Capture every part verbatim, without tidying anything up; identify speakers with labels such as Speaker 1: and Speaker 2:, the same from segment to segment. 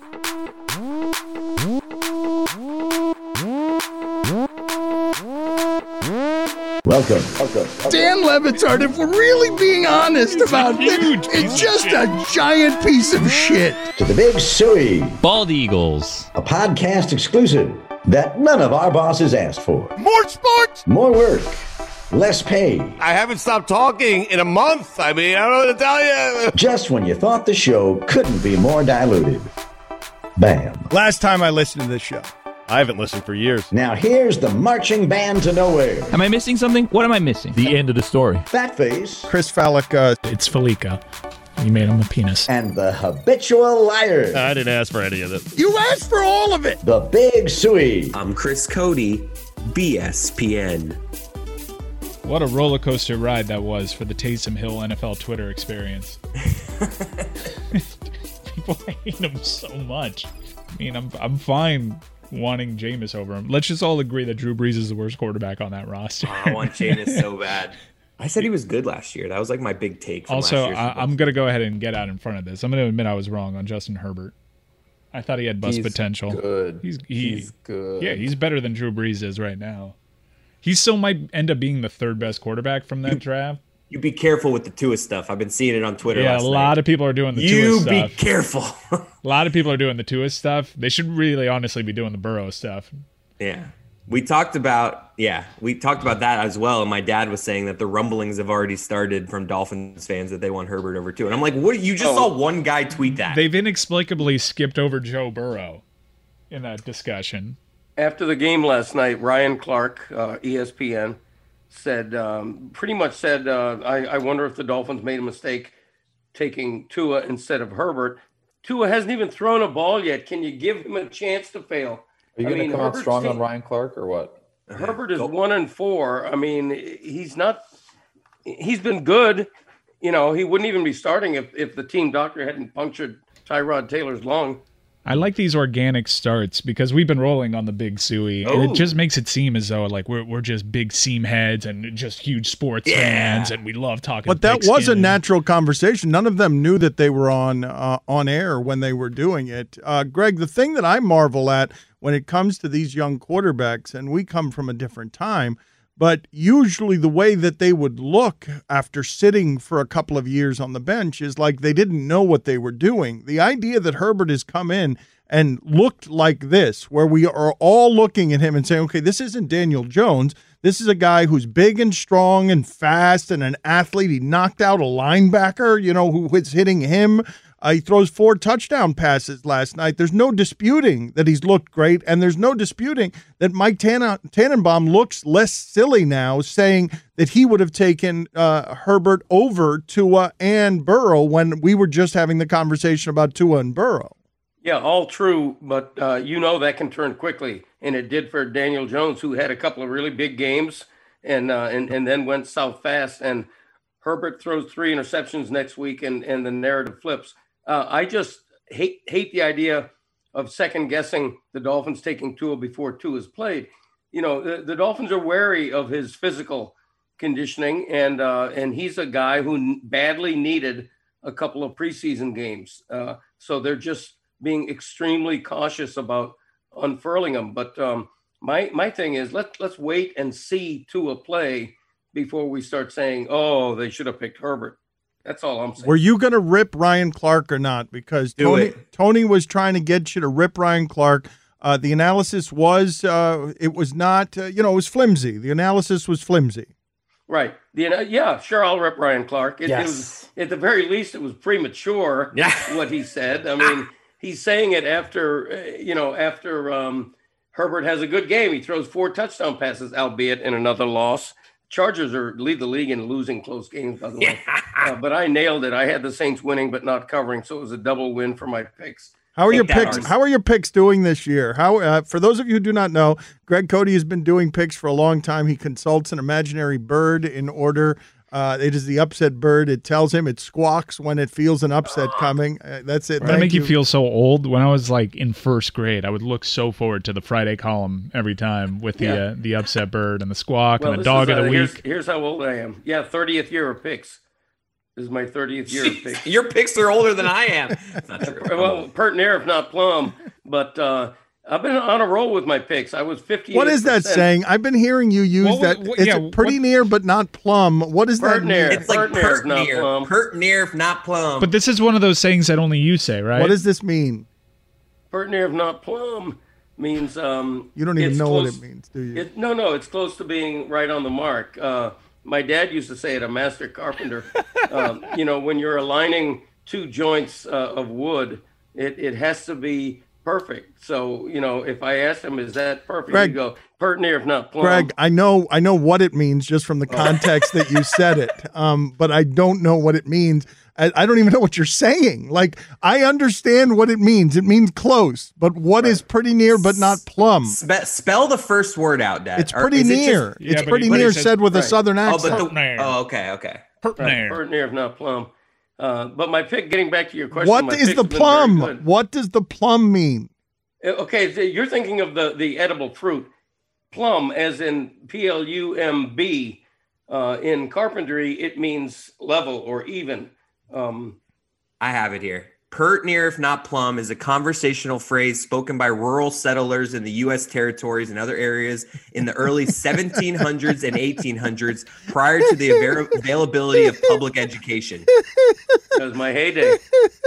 Speaker 1: Welcome. Welcome.
Speaker 2: Dan Le Batard, if we're really being honest about it, it's just a giant piece of shit.
Speaker 1: To the Big Suey.
Speaker 3: Bald Eagles.
Speaker 1: A podcast exclusive that none of our bosses asked for.
Speaker 2: More sports.
Speaker 1: More work. Less pay.
Speaker 4: I haven't stopped talking in a month. I mean, I don't know what to tell you.
Speaker 1: Just when you thought the show couldn't be more diluted. Bam.
Speaker 2: Last time I listened to this show.
Speaker 4: I haven't listened for years.
Speaker 1: Now here's the marching band to nowhere.
Speaker 3: Am I missing something? What am I missing?
Speaker 5: The end of the story.
Speaker 1: Fat Face.
Speaker 2: Chris Fallick. Uh,
Speaker 6: it's Felica. You made him a penis.
Speaker 1: And the habitual liar.
Speaker 4: I didn't ask for any of it.
Speaker 2: You asked for all of it.
Speaker 1: The Big Suey.
Speaker 7: I'm Chris Cody, B S P N.
Speaker 6: What a roller coaster ride that was for the Taysom Hill N F L Twitter experience. People hate him so much. I mean, I'm I'm fine wanting Jameis over him. Let's just all agree that Drew Brees is the worst quarterback on that roster.
Speaker 7: Oh, I want Jameis so bad. I said he was good last year. That was like my big take from
Speaker 6: also,
Speaker 7: last year.
Speaker 6: Also, I'm going to go ahead and get out in front of this. I'm going to admit I was wrong on Justin Herbert. I thought he had bust
Speaker 5: he's
Speaker 6: potential.
Speaker 5: Good.
Speaker 6: He's he,
Speaker 5: He's good.
Speaker 6: Yeah, he's better than Drew Brees is right now. He still might end up being the third best quarterback from that
Speaker 7: you,
Speaker 6: draft.
Speaker 7: You be careful with the Tua stuff. I've been seeing it on Twitter.
Speaker 6: Yeah,
Speaker 7: last
Speaker 6: a lot
Speaker 7: night.
Speaker 6: of people are doing the
Speaker 7: you
Speaker 6: Tua stuff.
Speaker 7: You be careful.
Speaker 6: A lot of people are doing the Tua stuff. They should really honestly be doing the Burrow stuff.
Speaker 7: Yeah. We talked about, yeah, we talked about that as well. And my dad was saying that the rumblings have already started from Dolphins fans that they want Herbert over too. And I'm like, what? You just oh. saw one guy tweet that.
Speaker 6: They've inexplicably skipped over Joe Burrow in that discussion.
Speaker 8: After the game last night, Ryan Clark, uh, E S P N, said, um, pretty much said, uh, I, I wonder if the Dolphins made a mistake taking Tua instead of Herbert. Tua hasn't even thrown a ball yet. Can you give him a chance to fail?
Speaker 5: Are you going to come Herbert's out strong team, on Ryan Clark or what?
Speaker 8: Herbert is one and four. I mean, he's not. He's been good. You know, he wouldn't even be starting if, if the team doctor hadn't punctured Tyrod Taylor's lung.
Speaker 6: I like these organic starts because we've been rolling on the Big Suey, and
Speaker 7: oh.
Speaker 6: it just makes it seem as though like we're we're just big seam heads and just huge sports
Speaker 7: yeah.
Speaker 6: fans, and we love talking.
Speaker 2: But that was
Speaker 6: skin.
Speaker 2: a natural conversation. None of them knew that they were on uh, on air when they were doing it. Uh, Greg, the thing that I marvel at when it comes to these young quarterbacks, and we come from a different time, but usually the way that they would look after sitting for a couple of years on the bench is like they didn't know what they were doing. The idea that Herbert has come in and looked like this, where we are all looking at him and saying, okay, this isn't Daniel Jones. This is a guy who's big and strong and fast and an athlete. He knocked out a linebacker, you know, who was hitting him. Uh, he throws four touchdown passes last night. There's no disputing that he's looked great, and there's no disputing that Mike Tan- Tannenbaum looks less silly now, saying that he would have taken uh, Herbert over Tua and Burrow when we were just having the conversation about Tua and Burrow.
Speaker 8: Yeah, all true, but uh, you know that can turn quickly, and it did for Daniel Jones, who had a couple of really big games and uh, and, and then went south fast, and Herbert throws three interceptions next week, and, and the narrative flips. Uh, I just hate hate the idea of second guessing the Dolphins taking Tua before Tua is played. You know, the, the Dolphins are wary of his physical conditioning, and uh, and he's a guy who badly needed a couple of preseason games. Uh, so they're just being extremely cautious about unfurling him. But um, my my thing is let let's wait and see Tua play before we start saying, oh, they should have picked Herbert. That's all I'm saying.
Speaker 2: Were you going to rip Ryan Clark or not? Because
Speaker 7: Do
Speaker 2: Tony
Speaker 7: it.
Speaker 2: Tony was trying to get you to rip Ryan Clark. Uh, the analysis was, uh, it was not, uh, you know, it was flimsy. The analysis was flimsy.
Speaker 8: Right. The, yeah, sure, I'll rip Ryan Clark. It,
Speaker 7: Yes.
Speaker 8: it was, at the very least, it was premature,
Speaker 7: Yeah.
Speaker 8: what he said. I mean, he's saying it after, uh, you know, after um, Herbert has a good game. He throws four touchdown passes, albeit in another loss. Chargers are lead the league in losing close games, by the way. Uh, but I nailed it. I had the Saints winning but not covering, so it was a double win for my picks.
Speaker 2: How are
Speaker 7: Take
Speaker 2: your
Speaker 7: that,
Speaker 2: picks?
Speaker 7: Ars.
Speaker 2: How are your picks doing this year? How uh, for those of you who do not know, Greg Cody has been doing picks for a long time. He consults an imaginary bird in order. Uh, it is the upset bird. It tells him it squawks when it feels an upset coming. Uh, that's it.
Speaker 6: That
Speaker 2: Thank
Speaker 6: make you feel so old. When I was like in first grade, I would look so forward to the Friday column every time with the
Speaker 8: Yeah.
Speaker 6: uh, the upset bird and the squawk
Speaker 8: Well,
Speaker 6: and the
Speaker 8: this
Speaker 6: dog
Speaker 8: is,
Speaker 6: of the
Speaker 8: uh,
Speaker 6: week.
Speaker 8: Here's, here's how old I am. Yeah, thirtieth year of picks. This is my thirtieth year of picks.
Speaker 7: Your picks are older than I am. It's not true.
Speaker 8: Well, pert near, if not plum. But uh, I've been on a roll with my picks. I was fifty.
Speaker 2: What is that saying? I've been hearing you use
Speaker 6: What was-
Speaker 2: that.
Speaker 6: what-
Speaker 2: It's
Speaker 6: yeah,
Speaker 2: pretty
Speaker 6: what-
Speaker 2: near, but not plum. What does that
Speaker 8: Pert near.
Speaker 2: mean?
Speaker 7: It's like
Speaker 8: Pert near,
Speaker 7: pert
Speaker 8: not
Speaker 7: near,
Speaker 8: plum.
Speaker 7: pert near, if not plum.
Speaker 6: But this is one of those sayings that only you say, right?
Speaker 2: What does this mean?
Speaker 8: Pert near, if not plum, means um,
Speaker 2: You don't even
Speaker 8: it's
Speaker 2: know
Speaker 8: close,
Speaker 2: what it means, do you?
Speaker 8: It, no, no, it's close to being right on the mark. Uh, my dad used to say it, a master carpenter. um, you know, when you're aligning two joints uh, of wood, it, it has to be perfect. So, you know, if I asked him, is that perfect?
Speaker 2: Greg,
Speaker 8: He'd go, pert near, if not plum.
Speaker 2: Greg, I know, I know what it means just from the context that you said it, um, but I don't know what it means. I, I don't even know what you're saying. Like, I understand what it means. It means close, but what is pretty near but not plum?
Speaker 7: Spe- spell the first word out, Dad.
Speaker 2: It's
Speaker 7: Or
Speaker 2: pretty
Speaker 7: is it
Speaker 2: near.
Speaker 7: just-
Speaker 6: Yeah,
Speaker 2: it's
Speaker 6: but
Speaker 2: pretty
Speaker 6: he- but he
Speaker 2: near
Speaker 6: says-
Speaker 2: said with a
Speaker 8: right.
Speaker 2: southern
Speaker 7: Oh,
Speaker 2: accent.
Speaker 7: but the,
Speaker 6: Near.
Speaker 7: oh, okay, okay.
Speaker 6: Pert
Speaker 8: Right,
Speaker 6: near.
Speaker 8: pert near, if not plum. Uh, but my pick, getting back to your question,
Speaker 2: What
Speaker 8: my
Speaker 2: is
Speaker 8: pick's
Speaker 2: the
Speaker 8: been very
Speaker 2: plum?
Speaker 8: good.
Speaker 2: What does the plum mean?
Speaker 8: Uh, Okay, so you're thinking of the, the edible fruit. Plum, as in P L U M B. Uh, in carpentry, it means level or even. Um,
Speaker 7: I have it here. Pert near, if not plum, is a conversational phrase spoken by rural settlers in the U S territories and other areas in the early seventeen hundreds and eighteen hundreds, prior to the avail- availability of public education.
Speaker 8: that was my heyday.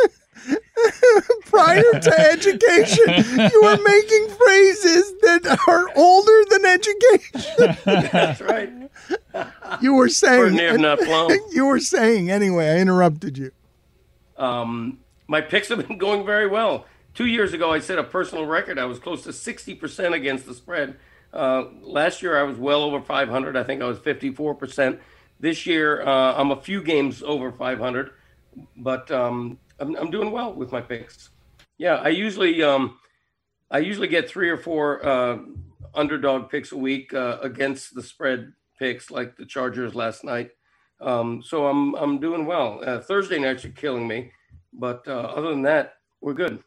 Speaker 2: Prior to education, you are making phrases that are older than education.
Speaker 8: That's right.
Speaker 2: You were
Speaker 8: Pert
Speaker 2: saying,
Speaker 8: near, if not plum.
Speaker 2: you were saying, anyway, I interrupted you.
Speaker 8: Um, my picks have been going very well. Two years ago, I set a personal record. I was close to sixty percent against the spread. Uh, last year, I was well over five hundred. I think I was fifty-four percent. This year, uh, I'm a few games over five hundred, but um, I'm, I'm doing well with my picks. Yeah, I usually um, I usually get three or four uh, underdog picks a week uh, against the spread picks, like the Chargers last night. Um, so I'm I'm doing well. Uh, Thursday nights are killing me, but uh, other than that, we're good.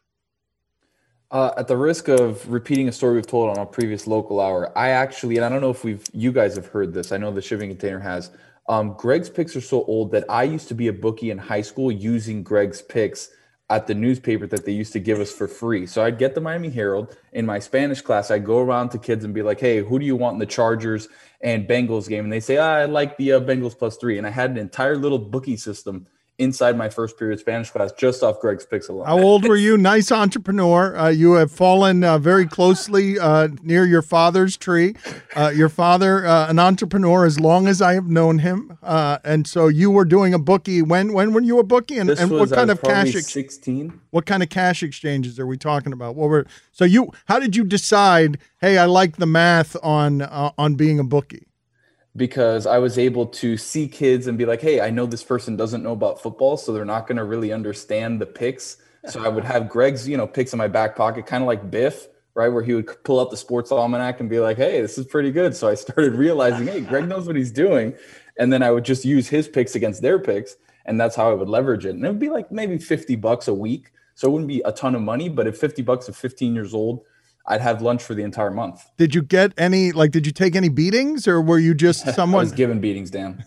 Speaker 5: Uh, at the risk of repeating a story we've told on a previous local hour, I actually, and I don't know if we've, you guys have heard this. I know the shipping container has. Um, Greg's picks are so old that I used to be a bookie in high school using Greg's picks at the newspaper that they used to give us for free. So I'd get the Miami Herald. In my Spanish class, I'd go around to kids and be like, hey, who do you want in the Chargers and Bengals game? And they say, ah, I like the uh, Bengals plus three. And I had an entire little bookie system inside my first period Spanish class just off Greg's picks alone.
Speaker 2: How old were you? Nice entrepreneur. Uh, you have fallen uh, very closely uh, near your father's tree. Uh, your father, uh, an entrepreneur as long as I have known him. Uh, and so you were doing a bookie. When when were you a bookie? And,
Speaker 5: This
Speaker 2: and
Speaker 5: was,
Speaker 2: what kind
Speaker 5: I
Speaker 2: of
Speaker 5: was probably
Speaker 2: cash ex-
Speaker 5: sixteen.
Speaker 2: what kind of cash exchanges are we talking about? What were so you how did you decide, hey, I like the math on uh, on being a bookie?
Speaker 5: Because I was able to see kids and be like, hey, I know this person doesn't know about football, so they're not going to really understand the picks. So I would have Greg's, you know, picks in my back pocket, kind of like Biff, right, where he would pull out the sports almanac and be like, hey, this is pretty good. So I started realizing, hey, Greg knows what he's doing. And then I would just use his picks against their picks, and that's how I would leverage it. And it would be like maybe fifty bucks a week. So it wouldn't be a ton of money, but at fifty bucks at fifteen years old, I'd have lunch for the entire month.
Speaker 2: Did you get any, like, did you take any beatings or were you just
Speaker 5: I
Speaker 2: someone?
Speaker 5: was given beatings, Dan.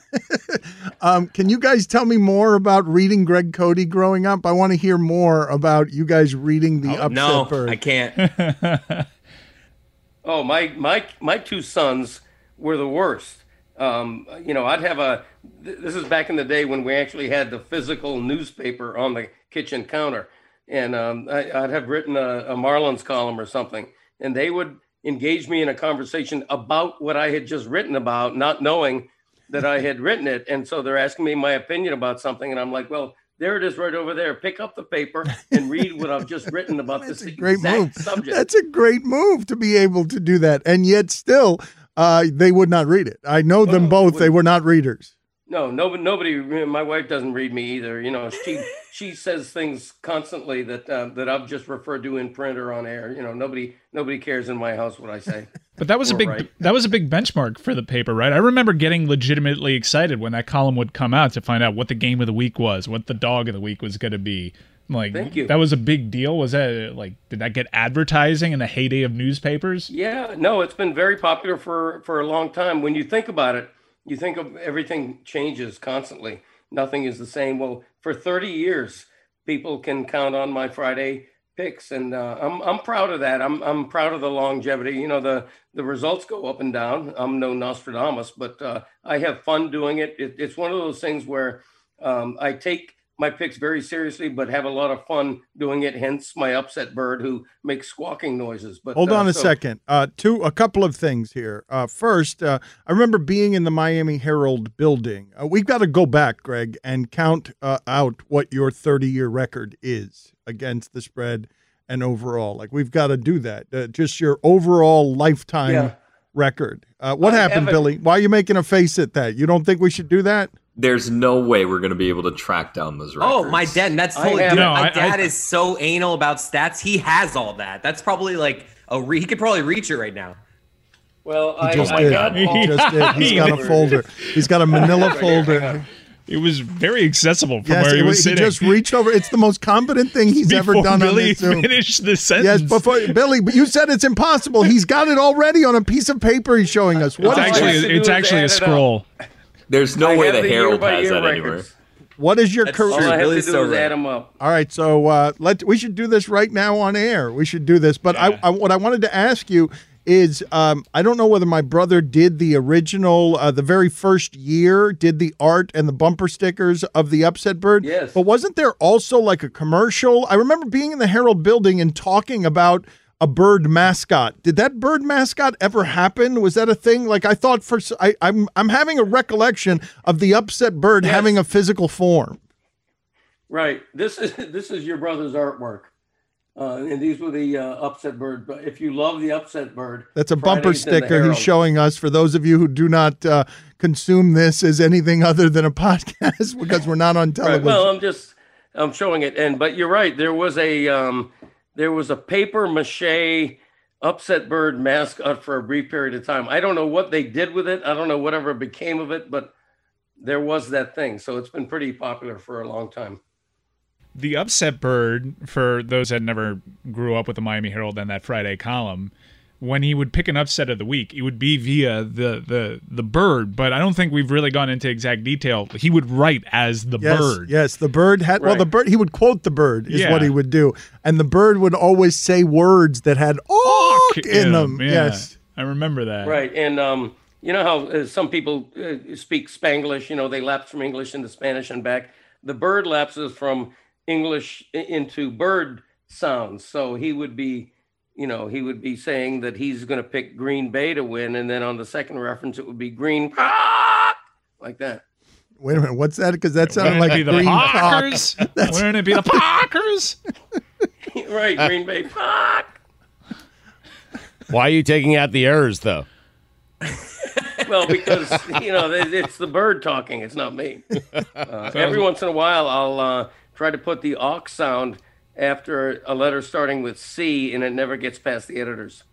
Speaker 2: um, can you guys tell me more about reading Greg Cody growing up? I want to hear more about you guys reading the
Speaker 7: Oh,
Speaker 2: Upset
Speaker 7: no,
Speaker 2: Bird.
Speaker 7: I can't.
Speaker 8: Oh, my my my two sons were the worst. Um, you know, I'd have a. th- This is back in the day when we actually had the physical newspaper on the kitchen counter, and um, I, I'd have written a, a Marlins column or something, and they would engage me in a conversation about what I had just written about, not knowing that I had written it. And so they're asking me my opinion about something, and I'm like, well, there it is right over there. Pick up the paper and read what I've just written about
Speaker 2: That's
Speaker 8: this
Speaker 2: a great
Speaker 8: exact
Speaker 2: move.
Speaker 8: subject.
Speaker 2: That's a great move to be able to do that. And yet still, uh, they would not read it. I know them
Speaker 8: Oh,
Speaker 2: both. They
Speaker 8: wouldn't.
Speaker 2: were not readers.
Speaker 8: No, nobody, nobody. My wife doesn't read me either. You know, she she says things constantly that uh, that I've just referred to in print or on air. You know, nobody nobody cares in my house what I say.
Speaker 6: But that was a
Speaker 8: Or
Speaker 6: big
Speaker 8: right.
Speaker 6: that was a big benchmark for the paper, right? I remember getting legitimately excited when that column would come out to find out what the game of the week was, what the dog of the week was going to be. Like,
Speaker 8: Thank you.
Speaker 6: that was a big deal. Was that like, did that get advertising in the heyday of newspapers?
Speaker 8: Yeah, no, it's been very popular for for a long time. When you think about it, you think of everything changes constantly. nothing is the same. Well, for thirty years, people can count on my Friday picks, and uh, I'm I'm proud of that. I'm I'm proud of the longevity. You know, the the results go up and down. I'm no Nostradamus, but uh, I have fun doing it. it. It's one of those things where um, I take my picks very seriously, but have a lot of fun doing it. Hence my upset bird who makes squawking noises. But
Speaker 2: hold on
Speaker 8: uh,
Speaker 2: a
Speaker 8: so,
Speaker 2: second. Uh, two, a couple of things here. Uh, first, uh, I remember being in the Miami Herald building. Uh, we've got to go back, Greg, and count uh, out what your thirty-year record is against the spread and overall. Like, we've got to do that. Uh, just your overall lifetime
Speaker 8: Yeah.
Speaker 2: record. Uh, what
Speaker 8: I
Speaker 2: happened,
Speaker 8: haven't-
Speaker 2: Billy? Why are you making a face at that? You don't think we should do that?
Speaker 9: There's no way we're going to be able to track down those records.
Speaker 7: Oh, my dad, that's totally
Speaker 8: I
Speaker 7: dude,
Speaker 6: have-
Speaker 7: my
Speaker 6: No, I-
Speaker 7: dad
Speaker 6: I-
Speaker 7: is so anal about stats. He has all that. That's probably like a re- he could probably reach it right now.
Speaker 8: Well, I,
Speaker 2: He just
Speaker 8: I
Speaker 2: did.
Speaker 8: got
Speaker 2: He
Speaker 8: all-
Speaker 2: just did. He's got a folder. He's got a manila folder.
Speaker 6: It was very accessible from
Speaker 2: Yes,
Speaker 6: where he
Speaker 2: it
Speaker 6: was
Speaker 2: he
Speaker 6: sitting.
Speaker 2: just reached over. It's the most competent thing he's ever
Speaker 6: Before
Speaker 2: done on
Speaker 6: Billy
Speaker 2: this Zoom.
Speaker 6: finished the sentence.
Speaker 2: Yes, before Billy, but you said it's impossible. He's got it already on a piece of paper he's showing us. What
Speaker 6: It's
Speaker 2: is
Speaker 6: actually
Speaker 8: have to do
Speaker 6: it's
Speaker 8: is
Speaker 6: actually a
Speaker 8: add it up.
Speaker 6: scroll.
Speaker 9: There's no
Speaker 8: I
Speaker 9: way
Speaker 8: have
Speaker 9: the
Speaker 8: the
Speaker 9: Herald
Speaker 8: year-by-year
Speaker 9: has that
Speaker 8: records.
Speaker 9: anywhere.
Speaker 2: what is your
Speaker 7: That's
Speaker 2: career?
Speaker 8: All I have
Speaker 7: Billy's
Speaker 8: to do
Speaker 7: so
Speaker 8: is
Speaker 7: right.
Speaker 8: add them up.
Speaker 2: All right, so uh, let we should do this right now on air. We should do this. But
Speaker 6: Yeah.
Speaker 2: I, I, what I wanted to ask you is, um, I don't know whether my brother did the original, uh, the very first year, did the art and the bumper stickers of the Upset Bird.
Speaker 8: Yes.
Speaker 2: But wasn't there also like a commercial? I remember being in the Herald building and talking about a bird mascot. Did that bird mascot ever happen? Was that a thing? Like, I thought for I, I'm I'm having a recollection of the Upset Bird
Speaker 8: Yes.
Speaker 2: having a physical form.
Speaker 8: Right. This is this is your brother's artwork, uh, and these were the uh, upset bird. But if you love the upset bird,
Speaker 2: That's a bumper
Speaker 8: Fridays in the
Speaker 2: sticker he's
Speaker 8: Herald.
Speaker 2: showing us for those of you who do not uh, consume this as anything other than a podcast because we're not on
Speaker 8: Right.
Speaker 2: television.
Speaker 8: Well, I'm just I'm showing it, and but you're right. There was a um, there was a paper mache upset bird mascot for a brief period of time. I don't know what they did with it. I don't know whatever became of it, but there was that thing. So it's been pretty popular for a long time.
Speaker 6: The upset bird, for those that never grew up with the Miami Herald and that Friday column, when he would pick an upset of the week, it would be via the the the bird. But I don't think we've really gone into exact detail. He would write as the
Speaker 2: yes,
Speaker 6: bird.
Speaker 2: yes, the bird had. Well,
Speaker 8: Right.
Speaker 2: the bird. He would quote the bird is
Speaker 6: Yeah.
Speaker 2: what he would do, and the bird would always say words that had "awk" in them.
Speaker 6: Yeah,
Speaker 2: Yes,
Speaker 6: I remember that.
Speaker 8: Right. And um, you know how uh, some people uh, speak Spanglish, you know, they lapse from English into Spanish and back. The bird lapses from English i- into bird sounds. So he would be, you know, he would be saying that he's going to pick Green Bay to win. And then on the second reference, it would be Green like that.
Speaker 2: wait a minute. What's that? Because that sounded
Speaker 6: Wouldn't
Speaker 2: like
Speaker 6: it be the
Speaker 2: green cock.
Speaker 6: Packers? Wouldn't it be the Packers?
Speaker 8: Right. Green Bay. Pack.
Speaker 4: Why are you taking out the errors, though?
Speaker 8: Well, because, you know, it- it's the bird talking. It's not me. Uh, every once in a while, I'll uh, try to put the awk sound after a letter starting with C, and it never gets past the editors.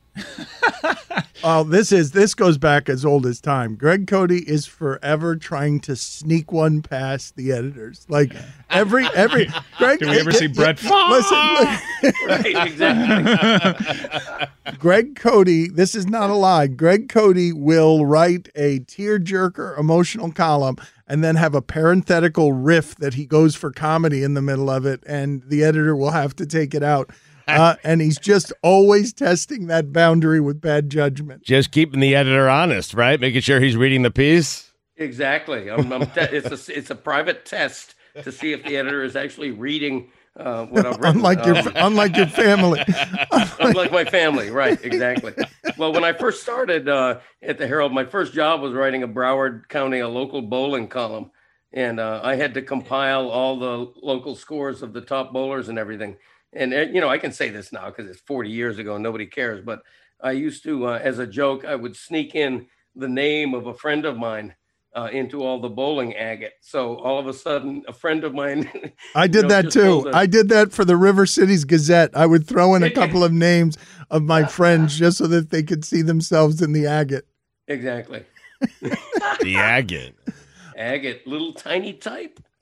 Speaker 2: Oh, this is this goes back as old as time. Greg Cody is forever trying to sneak one past the editors. Like every every Greg.
Speaker 6: Did we ever see Brett?
Speaker 2: Listen,
Speaker 8: Right, exactly.
Speaker 2: Greg Cody, this is not a lie. Greg Cody will write a tearjerker emotional column and then have a parenthetical riff that he goes for comedy in the middle of it, and the editor will have to take it out. Uh, and he's just always testing that boundary with bad judgment.
Speaker 4: Just keeping the editor honest, right? Making sure he's reading the piece.
Speaker 8: Exactly. I'm, I'm te- it's a it's a private test to see if the editor is actually reading uh, what I've written.
Speaker 2: Unlike your
Speaker 8: Um,
Speaker 2: unlike your family.
Speaker 8: Unlike my family, right? Exactly. Well, when I first started uh, at the Herald, my first job was writing a Broward County, a local bowling column, and uh, I had to compile all the local scores of the top bowlers and everything. And uh, you know, I can say this now because it's forty years ago and nobody cares. But I used to, uh, as a joke, I would sneak in the name of a friend of mine uh, into all the bowling agate. So all of a sudden, a friend of mine.
Speaker 2: I
Speaker 8: you
Speaker 2: did
Speaker 8: know,
Speaker 2: that
Speaker 8: just
Speaker 2: too.
Speaker 8: bowled a-
Speaker 2: I did that for the River Cities Gazette. I would throw in a couple of names of my friends just so that they could see themselves in the agate.
Speaker 8: Exactly.
Speaker 4: The agate.
Speaker 8: Agate, little tiny type.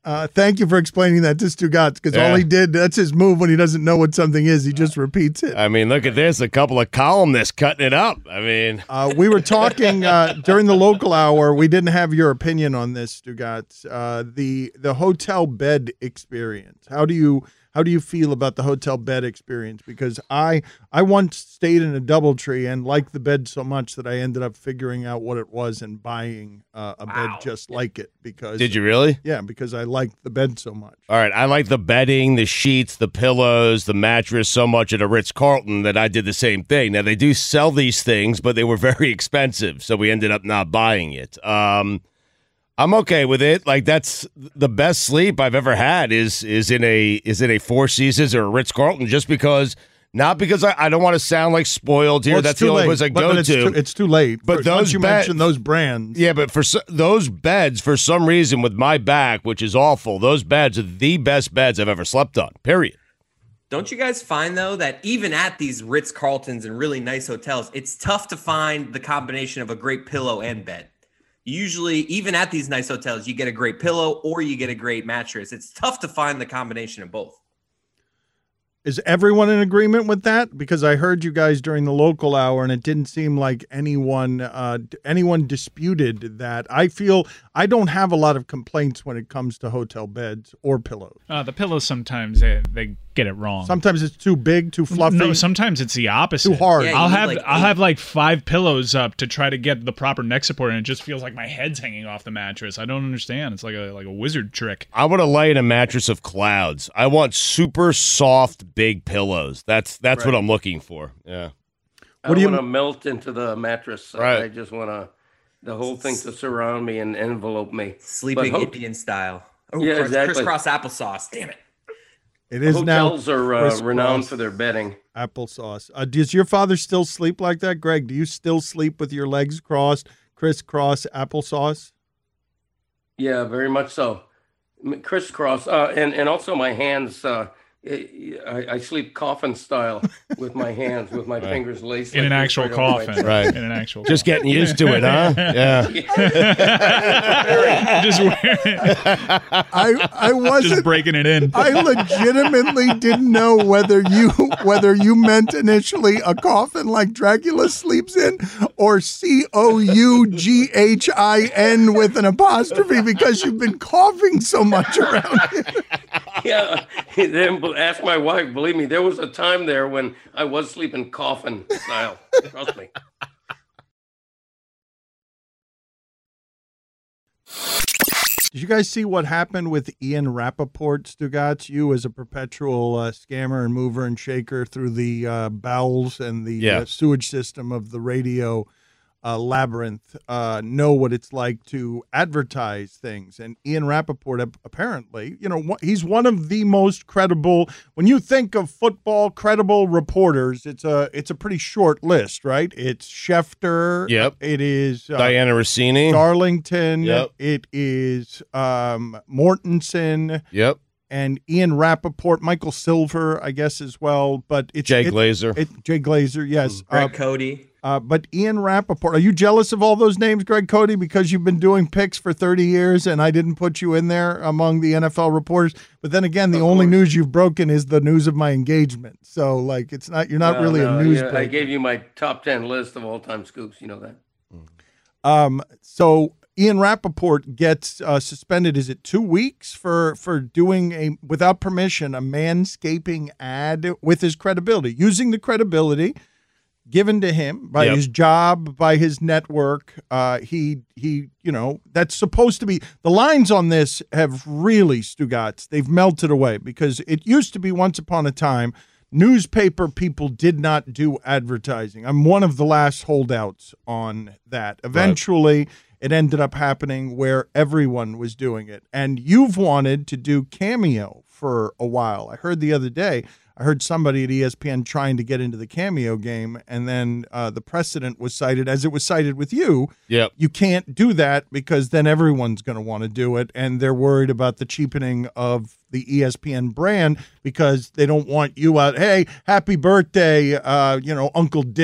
Speaker 2: Uh, thank you for explaining that to Stugotz, because
Speaker 4: Yeah.
Speaker 2: all he did, that's his move when he doesn't know what something is. He just repeats it.
Speaker 4: I mean, look at this. A couple of columnists cutting it up. I mean,
Speaker 2: Uh, we were talking uh, during the local hour. We didn't have your opinion on this, Stugotz. Uh, the the hotel bed experience. How do you how do you feel about the hotel bed experience? Because I I once stayed in a DoubleTree and liked the bed so much that I ended up figuring out what it was and buying uh, a bed just like it. Because
Speaker 4: did you really?
Speaker 2: Yeah, because I liked the bed so much.
Speaker 4: All right. I like the bedding, the sheets, the pillows, the mattress so much at a Ritz-Carlton that I did the same thing. Now, they do sell these things, but they were very expensive, so we ended up not buying it. Um, I'm okay with it. Like, that's the best sleep I've ever had is is in a is in a Four Seasons or a Ritz-Carlton, just because, not because I, I don't want to sound like spoiled here.
Speaker 2: Well, it's
Speaker 4: that's
Speaker 2: too
Speaker 4: the only
Speaker 2: late.
Speaker 4: place I
Speaker 2: But-
Speaker 4: go
Speaker 2: but it's
Speaker 4: to.
Speaker 2: Too, it's too late.
Speaker 4: But
Speaker 2: For-
Speaker 4: those
Speaker 2: once you
Speaker 4: bed-
Speaker 2: mention those brands.
Speaker 4: Yeah, but for so, those beds, for some reason, with my back, which is awful, those beds are the best beds I've ever slept on, period.
Speaker 7: Don't you guys find, though, that even at these Ritz-Carltons and really nice hotels, it's tough to find the combination of a great pillow and bed? Usually, even at these nice hotels, you get a great pillow or you get a great mattress. It's tough to find the combination of both.
Speaker 2: Is everyone in agreement with that? Because I heard you guys during the local hour, and it didn't seem like anyone uh, d- anyone disputed that. I feel I don't have a lot of complaints when it comes to hotel beds or pillows.
Speaker 6: Uh, the pillows sometimes they, they get it wrong.
Speaker 2: Sometimes it's too big, too fluffy.
Speaker 6: No, sometimes it's the opposite.
Speaker 2: Too hard.
Speaker 7: Yeah, you
Speaker 6: I'll
Speaker 7: need,
Speaker 6: have
Speaker 7: like,
Speaker 6: I'll
Speaker 7: eight.
Speaker 6: have like five pillows up to try to get the proper neck support, and it just feels like my head's hanging off the mattress. I don't understand. It's like a like a wizard trick.
Speaker 4: I want to lay in a mattress of clouds. I want super soft, big pillows. That's that's what
Speaker 8: Right.
Speaker 4: I'm looking for. Yeah.
Speaker 8: I
Speaker 2: What do you-
Speaker 8: want to melt into the mattress.
Speaker 4: Right.
Speaker 8: I just want to the whole thing to surround me and envelope me.
Speaker 7: Sleeping
Speaker 8: But ho-
Speaker 7: Indian style. Oh,
Speaker 8: Yeah,
Speaker 7: criss-
Speaker 8: exactly.
Speaker 7: crisscross applesauce. Damn it.
Speaker 2: It is
Speaker 8: Hotels
Speaker 2: now
Speaker 8: are uh,
Speaker 2: crisscross
Speaker 8: renowned for their bedding.
Speaker 2: applesauce. Uh, does your father still sleep like that, Greg? Do you still sleep with your legs crossed, crisscross applesauce?
Speaker 8: Yeah, very much so. M- Crisscross, uh, and and also my hands. Uh, I, I sleep coffin style with my hands, with my fingers laced
Speaker 6: In
Speaker 8: like
Speaker 6: an
Speaker 8: this
Speaker 6: actual
Speaker 8: right over my
Speaker 6: coffin.
Speaker 8: chest.
Speaker 4: Right.
Speaker 6: In an actual
Speaker 4: Just
Speaker 6: coffin.
Speaker 4: getting used to it, huh? Yeah.
Speaker 6: just wearing,
Speaker 2: I I
Speaker 6: just
Speaker 2: wasn't.
Speaker 6: breaking it in.
Speaker 2: I legitimately didn't know whether you whether you meant initially a coffin like Dracula sleeps in, or C O U G H I N with an apostrophe, because you've been coughing so much around here.
Speaker 8: Yeah. Then ask my wife. Believe me, there was a time there when I was sleeping coffin style. Trust me.
Speaker 2: Did you guys see what happened with Ian Rappaport, Stugotz? You as a perpetual uh, scammer and mover and shaker through the uh, bowels and the
Speaker 4: Yeah.
Speaker 2: uh, sewage system of the radio uh, labyrinth uh, know what it's like to advertise things. And Ian Rappaport, ap- apparently, you know, wh- he's one of the most credible. When you think of football credible reporters, it's a it's a pretty short list, right? It's Schefter.
Speaker 4: Yep.
Speaker 2: It is uh,
Speaker 4: Diana Rossini.
Speaker 2: Darlington.
Speaker 4: Yep.
Speaker 2: It is um, Mortensen
Speaker 4: Yep.
Speaker 2: and Ian Rappaport, Michael Silver, I guess, as well. But it's
Speaker 4: Jay
Speaker 2: it-
Speaker 4: Glazer.
Speaker 2: It, Jay Glazer, yes.
Speaker 7: Greg
Speaker 2: Uh,
Speaker 7: Cody.
Speaker 2: uh, but Ian Rappaport, are you jealous of all those names, Greg Cody, because you've been doing picks for thirty years and I didn't put you in there among the N F L reporters? But then again, the
Speaker 8: Of
Speaker 2: only
Speaker 8: course.
Speaker 2: news you've broken is the news of my engagement. So, like, it's not, you're not
Speaker 8: No,
Speaker 2: really
Speaker 8: no,
Speaker 2: a news
Speaker 8: yeah, I
Speaker 2: breaker.
Speaker 8: gave you my top ten list of all time scoops. You know that.
Speaker 2: Um, so Ian Rappaport gets uh, suspended. Is it two weeks for for doing a without permission a manscaping ad with his credibility, using the credibility given to him by
Speaker 4: Yep.
Speaker 2: his job, by his network? Uh, he he, you know, that's supposed to be the lines on this have really, Stugotz, they've melted away, because it used to be once upon a time newspaper people did not do advertising. I'm one of the last holdouts on that. Eventually, it ended up happening where everyone was doing it. And you've wanted to do Cameo for a while. I heard the other day, I heard somebody at E S P N trying to get into the Cameo game, and then uh, the precedent was cited, as it was cited with you.
Speaker 4: Yep.
Speaker 2: You can't do that because then everyone's going to want to do it, and they're worried about the cheapening of the E S P N brand because they don't want you out, hey, happy birthday, uh, you know, Uncle Dick.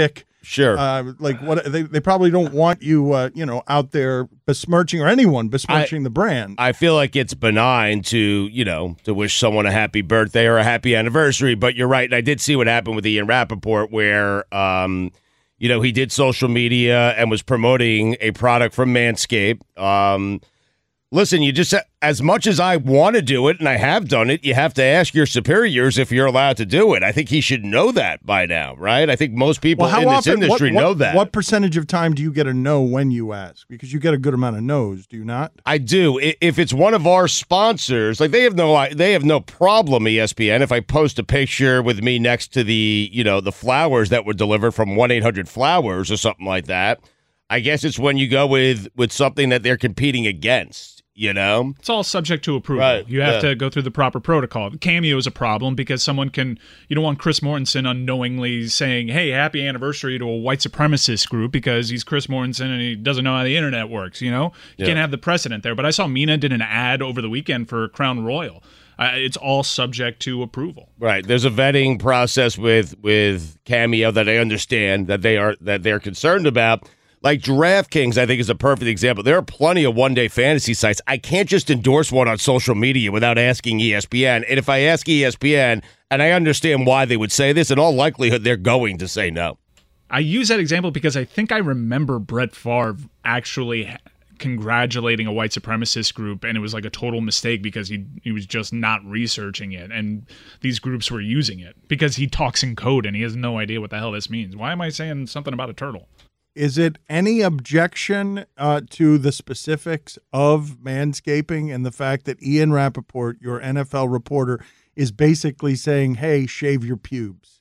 Speaker 4: Sure.
Speaker 2: Uh, like what they, they probably don't want you, uh, you know, out there besmirching or anyone besmirching
Speaker 4: I,
Speaker 2: the brand.
Speaker 4: I feel like it's benign to, you know, to wish someone a happy birthday or a happy anniversary. But you're right. And I did see what happened with Ian Rappaport where, um, you know, he did social media and was promoting a product from Manscaped. Um, listen, you just, as much as I want to do it, and I have done it, you have to ask your superiors if you're allowed to do it. I think he should know that by now, right? I think most people
Speaker 2: well,
Speaker 4: in this
Speaker 2: often,
Speaker 4: industry
Speaker 2: what, what,
Speaker 4: know that.
Speaker 2: What percentage of time do you get a no when you ask? Because you get a good amount of no's, do you not?
Speaker 4: I do. If it's one of our sponsors, like they have no, they have no problem, E S P N, if I post a picture with me next to the, you know, the flowers that were delivered from one eight hundred flowers or something like that. I guess it's when you go with with something that they're competing against. You know,
Speaker 6: it's all subject to approval.
Speaker 4: Right,
Speaker 6: you have
Speaker 4: yeah.
Speaker 6: to go through the proper protocol. Cameo is a problem because someone can, you don't want Chris Mortensen unknowingly saying, hey, happy anniversary to a white supremacist group because he's Chris Mortensen and he doesn't know how the internet works, you know? You
Speaker 4: yeah.
Speaker 6: can't have the precedent there. But I saw Mina did an ad over the weekend for Crown Royal. Uh, it's all subject to approval.
Speaker 4: Right. There's a vetting process with with Cameo that I understand that they are that they're concerned about. Like DraftKings, I think, is a perfect example. There are plenty of one-day fantasy sites. I can't just endorse one on social media without asking E S P N. And if I ask E S P N, and I understand why they would say this, in all likelihood, they're going to say no.
Speaker 6: I use that example because I think I remember Brett Favre actually congratulating a white supremacist group, and it was like a total mistake because he he was just not researching it, and these groups were using it because he talks in code and he has no idea what the hell this means. Why am I saying something about a turtle?
Speaker 2: Is it any objection uh, to the specifics of manscaping and the fact that Ian Rappaport, your N F L reporter, is basically saying, hey, shave your pubes?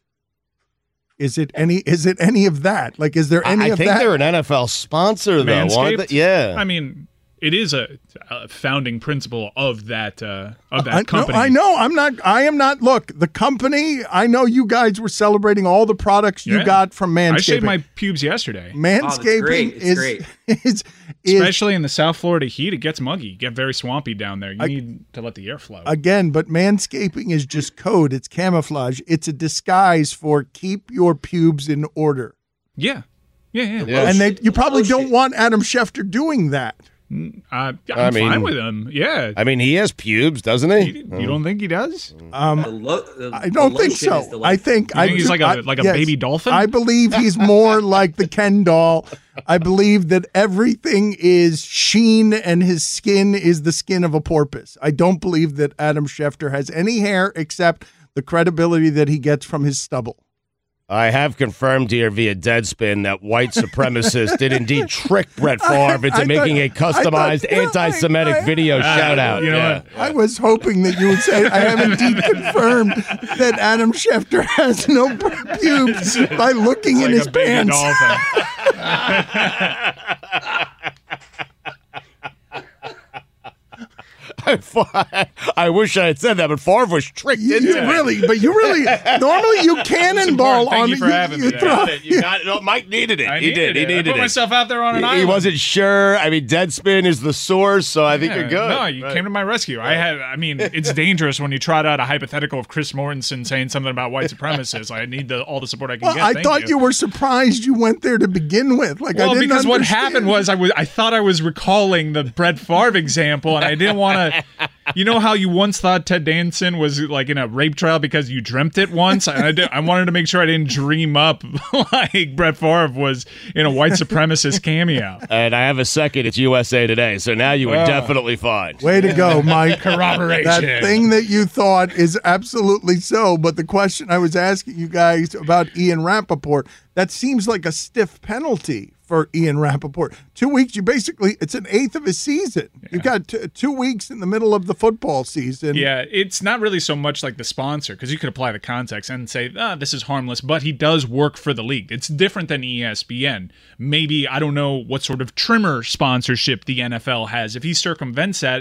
Speaker 2: Is it any Is it any of that? Like, is there any
Speaker 4: I
Speaker 2: of that?
Speaker 4: I think they're an N F L sponsor, though.
Speaker 6: Manscaped?
Speaker 4: They? Yeah.
Speaker 6: I mean, it is a, a founding principle of that uh, of that
Speaker 2: I,
Speaker 6: company.
Speaker 2: No, I know. I'm not. I am not. Look, the company. I know you guys were celebrating all the products you
Speaker 6: Yeah.
Speaker 2: got from Manscaping.
Speaker 6: I shaved my pubes yesterday.
Speaker 2: Manscaping
Speaker 7: Oh, great. It's
Speaker 2: is,
Speaker 7: great.
Speaker 2: is is
Speaker 6: Especially in the South Florida heat, it gets muggy. You get very swampy down there. You
Speaker 2: I-
Speaker 6: need to let the air flow.
Speaker 2: again. But manscaping is just code. It's camouflage. It's a disguise for keep your pubes in order.
Speaker 6: yeah. Yeah, yeah.
Speaker 4: Yeah.
Speaker 2: And they, you probably
Speaker 7: Lotion.
Speaker 2: don't want Adam Schefter doing that.
Speaker 6: Uh, I'm
Speaker 4: I mean-
Speaker 6: fine with him. Yeah.
Speaker 4: I mean, he has pubes, doesn't he?
Speaker 6: you, you don't think he does?
Speaker 2: Um,
Speaker 7: The lo- the-
Speaker 2: I don't
Speaker 7: the
Speaker 2: think
Speaker 7: lotion
Speaker 2: so.
Speaker 7: is the
Speaker 2: I think
Speaker 6: You
Speaker 2: I
Speaker 6: think he's
Speaker 2: do-
Speaker 6: like a-
Speaker 2: I-
Speaker 6: like a
Speaker 2: yes.
Speaker 6: baby dolphin?
Speaker 2: I believe he's more like the Ken doll. I believe that everything is sheen and his skin is the skin of a porpoise. I don't believe that Adam Schefter has any hair except the credibility that he gets from his stubble.
Speaker 4: I have confirmed here via Deadspin that white supremacists did indeed trick Brett Favre into
Speaker 2: I
Speaker 4: making
Speaker 2: thought-
Speaker 4: a customized
Speaker 2: I thought-
Speaker 4: anti-Semitic
Speaker 2: I- I-
Speaker 4: video
Speaker 6: Ah,
Speaker 4: shout out.
Speaker 6: you know
Speaker 4: yeah.
Speaker 6: what?
Speaker 2: I was hoping that you would say, I have indeed confirmed that Adam Schefter has no pubes by looking in
Speaker 6: Like
Speaker 2: his
Speaker 6: a baby
Speaker 2: pants.
Speaker 6: dolphin.
Speaker 4: I, I wish I had said that, but Favre was tricked
Speaker 2: You,
Speaker 4: into
Speaker 2: you
Speaker 4: it.
Speaker 2: really, but you really, normally you cannonball
Speaker 6: Thank
Speaker 2: on
Speaker 6: you for having me there.
Speaker 2: throw-
Speaker 4: Got it. You got it. No, Mike needed it.
Speaker 6: I
Speaker 4: he
Speaker 6: needed
Speaker 4: did. He
Speaker 6: it.
Speaker 4: needed
Speaker 6: I put
Speaker 4: it.
Speaker 6: myself out there on an
Speaker 4: He-
Speaker 6: island.
Speaker 4: He wasn't sure. I mean, Deadspin is the source, so I think
Speaker 6: Yeah,
Speaker 4: you're good.
Speaker 6: No, you
Speaker 4: Right.
Speaker 6: came to my rescue. I had. I mean, it's dangerous when you trot out a hypothetical of Chris Mortensen saying something about white supremacists. I need the, all the support I can
Speaker 2: Well,
Speaker 6: get.
Speaker 2: I
Speaker 6: Thank
Speaker 2: thought you. were surprised you went there to begin with. Like, I
Speaker 6: Well,
Speaker 2: didn't
Speaker 6: because what
Speaker 2: understand.
Speaker 6: happened was I was I thought I was recalling the Brett Favre example, and I didn't want to. You know how you once thought Ted Danson was like in a rape trial because you dreamt it once? And I, did, I wanted to make sure I didn't dream up like Brett Favre was in a white supremacist cameo.
Speaker 4: And I have a second. It's U S A Today, so now you were
Speaker 6: Oh.
Speaker 4: definitely fine.
Speaker 2: Way to go, Mike.
Speaker 6: Corroboration.
Speaker 2: That thing that you thought is absolutely so. But the question I was asking you guys about Ian Rappaport, that seems like a stiff penalty for Ian Rappaport. Two weeks, you basically, it's an eighth of his season. You've got t- two weeks in the middle of the football season.
Speaker 6: Yeah, it's not really so much like the sponsor, because you could apply the context and say, ah, this is harmless, but he does work for the league. It's different than E S P N. Maybe, I don't know what sort of trimmer sponsorship the N F L has. If he circumvents that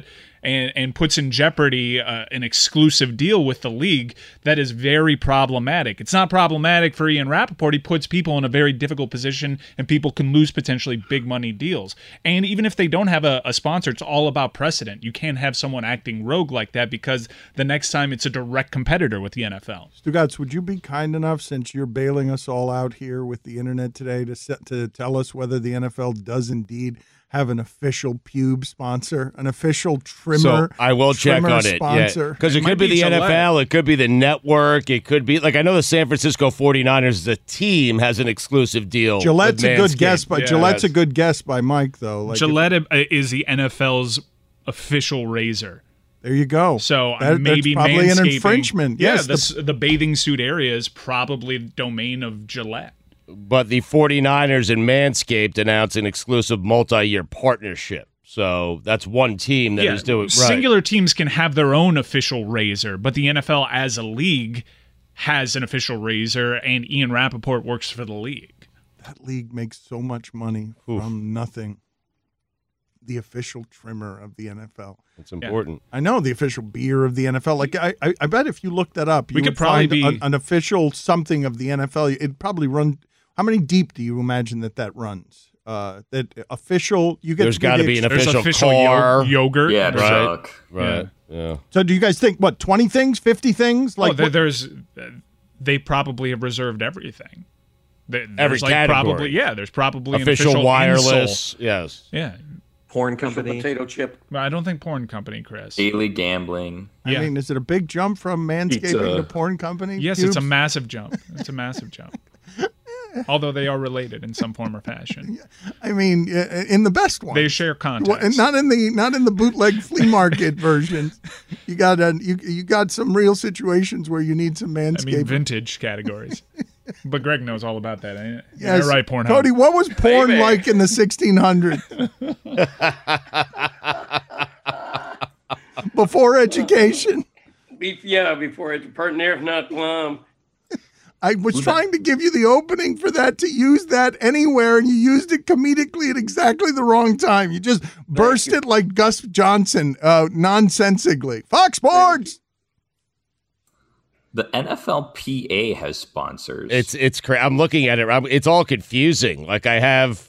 Speaker 6: and, and puts in jeopardy uh, an exclusive deal with the league, that is very problematic. It's not problematic for Ian Rappaport. He puts people in a very difficult position, and people can lose potentially big money deals. And even if they don't have a, a sponsor, it's all about precedent. You can't have someone acting rogue like that, because the next time it's a direct competitor with the N F L.
Speaker 2: Stugotz, would you be kind enough, since you're bailing us all out here with the internet today, to set, to tell us whether the N F L does indeed have an official pube sponsor, an official trimmer?
Speaker 4: So I will check on it,
Speaker 2: sponsor.
Speaker 4: yeah, because it,
Speaker 6: It
Speaker 4: could
Speaker 6: might
Speaker 4: be
Speaker 6: be
Speaker 4: the N F L,
Speaker 6: Gillette.
Speaker 4: it could be the network, it could be like I know the San Francisco forty-niners, the team has an exclusive deal.
Speaker 2: Gillette's
Speaker 4: with
Speaker 2: a good
Speaker 4: Manscaped.
Speaker 2: guess, but
Speaker 6: Yeah.
Speaker 2: Gillette's a good guess by Mike, though. Like
Speaker 6: Gillette uh, is the N F L's official razor.
Speaker 2: if, there you go.
Speaker 6: So
Speaker 2: That-
Speaker 6: maybe
Speaker 2: that's probably an
Speaker 6: manscaping-
Speaker 2: infringement.
Speaker 6: Yeah,
Speaker 2: Yes,
Speaker 6: the, s- the bathing suit area is probably the domain of Gillette.
Speaker 4: But the forty-niners and Manscaped announced an exclusive multi-year partnership. So that's one team that is
Speaker 6: yeah,
Speaker 4: doing right.
Speaker 6: singular teams can have their own official razor, but the N F L as a league has an official razor, and Ian Rappaport works for the league.
Speaker 2: That league makes so much money from nothing. The official trimmer of the N F L.
Speaker 4: It's important.
Speaker 2: I know, the official beer of the N F L. Like I, I, I bet if you looked that up, you
Speaker 6: We
Speaker 2: would
Speaker 6: could probably
Speaker 2: find
Speaker 6: be-
Speaker 2: an, an official something of the N F L. It'd probably run. How many deep do you imagine that that runs? Uh, that official. You get
Speaker 4: There's
Speaker 2: to
Speaker 4: got to be an
Speaker 6: There's
Speaker 4: official,
Speaker 6: official yo-
Speaker 4: car.
Speaker 6: yogurt.
Speaker 9: Yeah,
Speaker 4: Right.
Speaker 9: truck.
Speaker 4: Right. Yeah.
Speaker 2: So do you guys think what twenty things, fifty things?
Speaker 6: Like
Speaker 2: Like
Speaker 6: oh,
Speaker 2: what-
Speaker 6: there, there's, uh, they probably have reserved everything. There- There's
Speaker 4: Every
Speaker 6: like
Speaker 4: category.
Speaker 6: probably yeah. There's probably
Speaker 4: Official,
Speaker 6: an official
Speaker 4: wireless. Yes.
Speaker 6: insole. Yeah,
Speaker 7: Porn
Speaker 8: Official
Speaker 7: company.
Speaker 8: potato chip.
Speaker 6: but I don't think porn company, Chris.
Speaker 9: Daily gambling.
Speaker 2: I
Speaker 6: Yeah.
Speaker 2: mean, is it a big jump from manscaping
Speaker 9: Pizza.
Speaker 2: to porn company?
Speaker 6: Yes, it's a
Speaker 2: pubes?
Speaker 6: massive jump. It's a massive jump. Although they are related in some form or fashion,
Speaker 2: I mean, uh, in the best one.
Speaker 6: they share
Speaker 2: Well, and
Speaker 6: context.
Speaker 2: not in the not in the bootleg flea market versions. You got a, you you got some real situations where you need some
Speaker 6: I mean,
Speaker 2: manscaping.
Speaker 6: vintage categories. But Greg knows all about that. Ain't it?
Speaker 2: Yes.
Speaker 6: Yeah, right, Pornhub.
Speaker 2: Cody, what was porn
Speaker 8: Baby.
Speaker 2: like in the sixteen hundreds? Before education.
Speaker 8: Be- yeah, before it's part near, if not plum.
Speaker 2: I was trying to give you the opening for that to use that anywhere, and you used it comedically at exactly the wrong time. You just burst
Speaker 8: you.
Speaker 2: it like Gus Johnson, uh, nonsensically. Fox Sports.
Speaker 9: The N F L P A has sponsors.
Speaker 4: It's it's cra- I'm looking at it. I'm, it's all confusing. Like I have,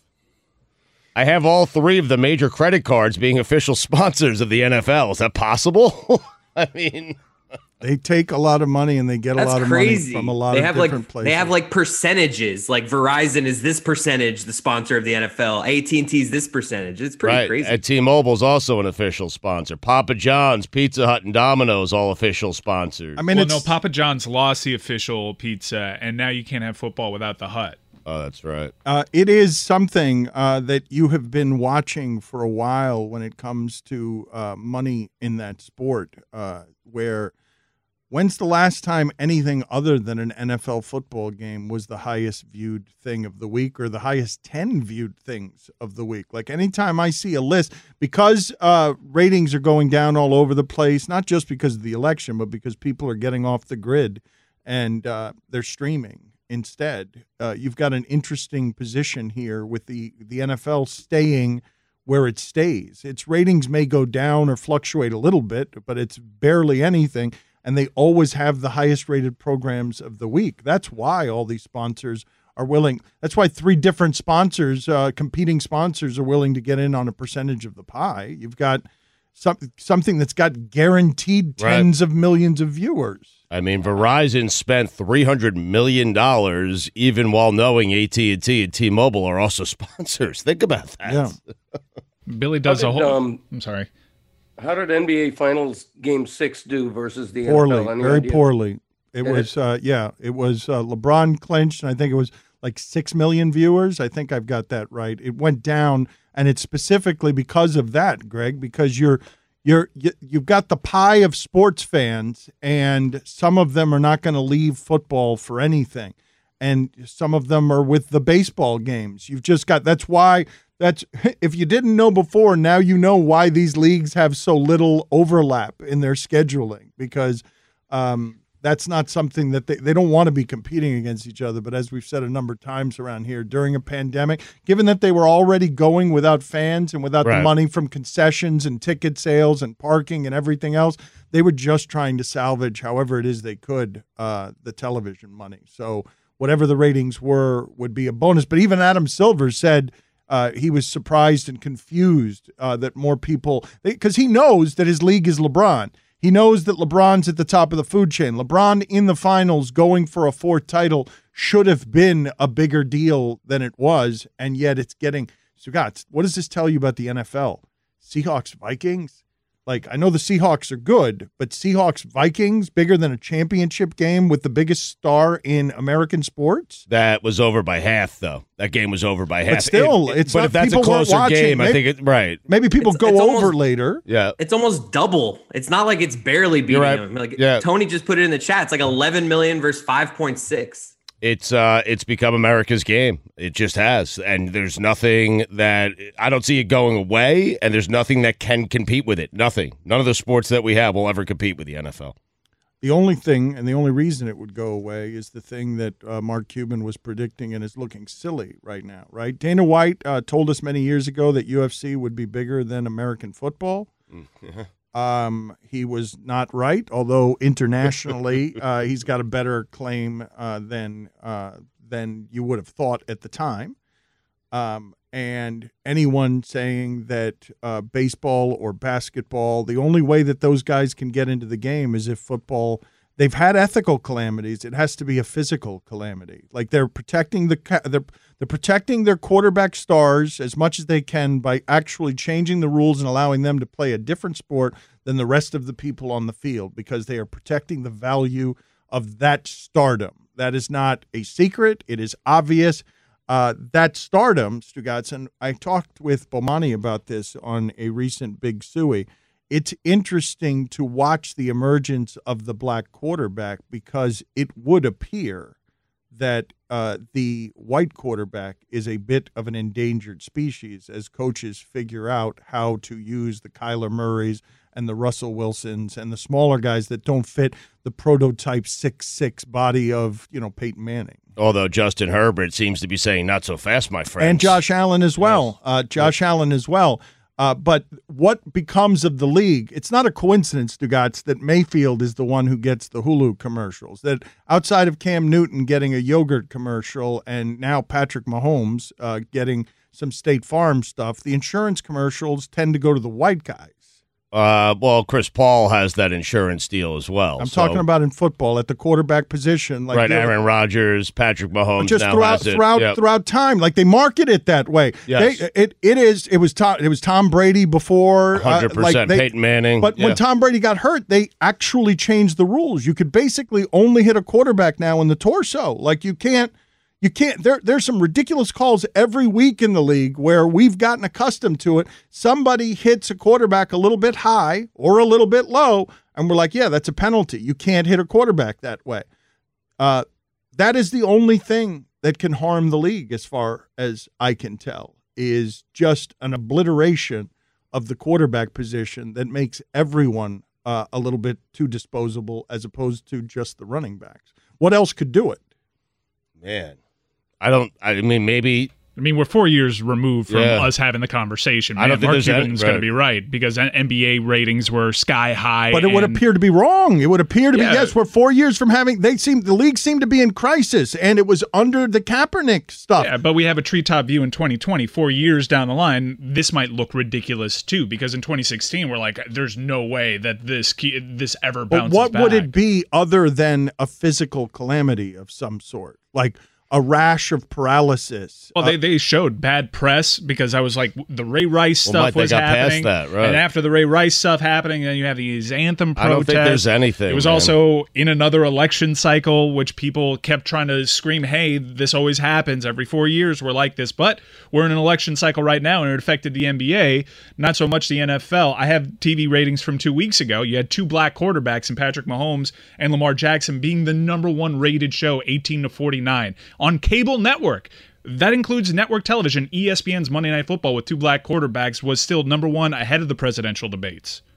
Speaker 4: I have all three of the major credit cards being official sponsors of the N F L. Is that possible? I mean,
Speaker 2: They take a lot of money and they get
Speaker 7: That's
Speaker 2: a lot of
Speaker 7: crazy.
Speaker 2: money from a lot
Speaker 7: they
Speaker 2: of
Speaker 7: have
Speaker 2: different
Speaker 7: like
Speaker 2: places.
Speaker 7: they have like percentages. Like Verizon is this percentage, the sponsor of the N F L. A T and T is this percentage. It's pretty
Speaker 4: right.
Speaker 7: crazy.
Speaker 4: And T-Mobile's also an official sponsor. Papa John's, Pizza Hut, and Domino's all official sponsors.
Speaker 2: I mean,
Speaker 6: well,
Speaker 2: it's
Speaker 6: no, Papa John's lost the official pizza, and now you can't have football without the Hut.
Speaker 4: oh, that's right.
Speaker 2: Uh, it is something uh, that you have been watching for a while when it comes to uh, money in that sport. Uh, where, when's the last time anything other than an N F L football game was the highest viewed thing of the week, or the highest ten viewed things of the week? Like anytime I see a list, because uh, ratings are going down all over the place, not just because of the election, but because people are getting off the grid and uh, they're streaming instead. Uh, you've got an interesting position here with the, the N F L staying where it stays. Its ratings may go down or fluctuate a little bit, but it's barely anything, and they always have the highest rated programs of the week. That's why all these sponsors are willing. That's why three different sponsors, uh, competing sponsors, are willing to get in on a percentage of the pie. You've got some, something that's got guaranteed tens of millions of viewers.
Speaker 4: I mean, Verizon spent three hundred million dollars even while knowing A T and T and T-Mobile are also sponsors. Think about that.
Speaker 2: Yeah.
Speaker 6: Billy does
Speaker 8: How
Speaker 6: a
Speaker 8: did,
Speaker 6: whole.
Speaker 8: um,
Speaker 6: I'm sorry.
Speaker 8: How did N B A Finals Game Six do versus the
Speaker 2: Poorly,
Speaker 8: N F L? Any
Speaker 2: very
Speaker 8: idea?
Speaker 2: poorly. It
Speaker 8: Did
Speaker 2: was, uh, yeah, it was uh, LeBron clinched, and I think it was like six million viewers. I think I've got that right. It went down, and it's specifically because of that, Greg, because you're you're you, you've got the pie of sports fans, and some of them are not going to leave football for anything, and some of them are with the baseball games. You've just got that's why. That's if you didn't know before, now you know why these leagues have so little overlap in their scheduling, because um, that's not something that they, they don't want to be competing against each other. But as we've said a number of times around here, during a pandemic, given that they were already going without fans and without
Speaker 4: Right.
Speaker 2: the money from concessions and ticket sales and parking and everything else, they were just trying to salvage however it is they could uh, the television money. So whatever the ratings were would be a bonus. But even Adam Silver said uh, he was surprised and confused uh, that more people, because he knows that his league is LeBron. He knows that LeBron's at the top of the food chain. LeBron in the finals going for a fourth title should have been a bigger deal than it was, and yet it's getting – so, God, what does this tell you about the N F L? Seahawks, Vikings? Like, I know the Seahawks are good, but Seahawks, Vikings, bigger than a championship game with the biggest star in American sports?
Speaker 4: That was over by half, though. That game was over by half.
Speaker 2: But still,
Speaker 4: It-
Speaker 2: it's
Speaker 4: but
Speaker 2: not,
Speaker 4: if that's a
Speaker 2: people weren't
Speaker 4: closer
Speaker 2: watching.
Speaker 4: game, I
Speaker 2: Maybe-
Speaker 4: think it right.
Speaker 2: Maybe people
Speaker 7: It's-
Speaker 2: go
Speaker 7: it's
Speaker 2: over
Speaker 7: almost-
Speaker 2: later.
Speaker 4: Yeah.
Speaker 7: It's almost double. It's not like it's barely beating
Speaker 4: right.
Speaker 7: him. Like
Speaker 4: Yeah.
Speaker 7: Tony just put it in the chat. It's like eleven million versus five point six.
Speaker 4: It's uh, it's become America's game. It just has, and there's nothing that I don't see it going away, and there's nothing that can compete with it. Nothing. None of the sports that we have will ever compete with the N F L.
Speaker 2: The only thing and the only reason it would go away is the thing that uh, Mark Cuban was predicting and is looking silly right now, right? Dana White uh, told us many years ago that U F C would be bigger than American football. Um, he was not right, although internationally uh, he's got a better claim uh, than uh, than you would have thought at the time. Um, and anyone saying that uh, baseball or basketball, the only way that those guys can get into the game is if football. They've had ethical calamities. It has to be a physical calamity. Like they're protecting the ca- they're they're protecting their quarterback stars as much as they can by actually changing the rules and allowing them to play a different sport than the rest of the people on the field because they are protecting the value of that stardom. That is not a secret. It is obvious. Uh, that stardom, Stugatz, I talked with Bomani about this on a recent Big Suey. It's interesting to watch the emergence of the black quarterback because it would appear that uh, the white quarterback is a bit of an endangered species as coaches figure out how to use the Kyler Murrays and the Russell Wilsons and the smaller guys that don't fit the prototype six six body of, you know, Peyton Manning.
Speaker 4: Although Justin Herbert seems to be saying not so fast, my friend.
Speaker 2: And Josh Allen as well. Uh, Josh Allen as well. Uh, but what becomes of the league? It's not a coincidence, Stugatz, that Mayfield is the one who gets the Hulu commercials. That outside of Cam Newton getting a yogurt commercial and now Patrick Mahomes uh, getting some State Farm stuff, the insurance commercials tend to go to the white guys.
Speaker 4: Uh, well, Chris Paul has that insurance deal as well.
Speaker 2: I'm
Speaker 4: so-
Speaker 2: talking about in football at the quarterback position, like
Speaker 4: right,
Speaker 2: the-
Speaker 4: Aaron Rodgers, Patrick Mahomes
Speaker 2: just
Speaker 4: now
Speaker 2: throughout
Speaker 4: has it.
Speaker 2: throughout
Speaker 4: Yep.
Speaker 2: throughout time, like they market it that way.
Speaker 4: Yes.
Speaker 2: They, it it is it was Tom it was Tom Brady before,
Speaker 4: one hundred
Speaker 2: uh, like
Speaker 4: percent
Speaker 2: they-
Speaker 4: Peyton Manning.
Speaker 2: But
Speaker 4: Yeah.
Speaker 2: when Tom Brady got hurt, they actually changed the rules. You could basically only hit a quarterback now in the torso. Like you can't. You can't. There, there's some ridiculous calls every week in the league where we've gotten accustomed to it. Somebody hits a quarterback a little bit high or a little bit low, and we're like, yeah, that's a penalty. You can't hit a quarterback that way. Uh, that is the only thing that can harm the league, as far as I can tell, is just an obliteration of the quarterback position that makes everyone uh, a little bit too disposable as opposed to just the running backs. What else could do it?
Speaker 4: Man, I don't. I mean, maybe.
Speaker 6: I mean, we're four years removed from
Speaker 4: Yeah.
Speaker 6: us having the conversation.
Speaker 4: I don't
Speaker 6: Man,
Speaker 4: think
Speaker 6: Mark
Speaker 4: there's any-
Speaker 6: Cuban's going
Speaker 4: right.
Speaker 6: to be right because N B A ratings were sky high.
Speaker 2: But it would
Speaker 6: and-
Speaker 2: appear to be wrong. It would appear to
Speaker 6: Yeah.
Speaker 2: be, yes, we're four years from having, they seem, the league seemed to be in crisis, and it was under the Kaepernick stuff.
Speaker 6: Yeah, but we have a treetop view in twenty twenty. Four years down the line, this might look ridiculous too, because in twenty sixteen we're like, "There's no way that this ke- this ever
Speaker 2: But
Speaker 6: bounces
Speaker 2: what
Speaker 6: back."
Speaker 2: would it be other than a physical calamity of some sort? Like a rash of paralysis?
Speaker 6: Well,
Speaker 2: Uh,
Speaker 6: they, they showed bad press because I was like, the Ray Rice
Speaker 4: Well,
Speaker 6: stuff
Speaker 4: Mike, they
Speaker 6: was
Speaker 4: got past
Speaker 6: happening.
Speaker 4: that, right.
Speaker 6: And after the Ray Rice stuff happening, then you have these anthem
Speaker 4: I
Speaker 6: protests.
Speaker 4: don't think there's anything,
Speaker 6: It was
Speaker 4: man.
Speaker 6: also in another election cycle, which people kept trying to scream, hey, this always happens. Every four years we're like this. But we're in an election cycle right now, and it affected the N B A, not so much the N F L. I have T V ratings from two weeks ago. You had two black quarterbacks in Patrick Mahomes and Lamar Jackson being the number one rated show, eighteen to forty-nine, on cable network. That includes network television. E S P N's Monday Night Football with two black quarterbacks was still number one ahead of the presidential debates.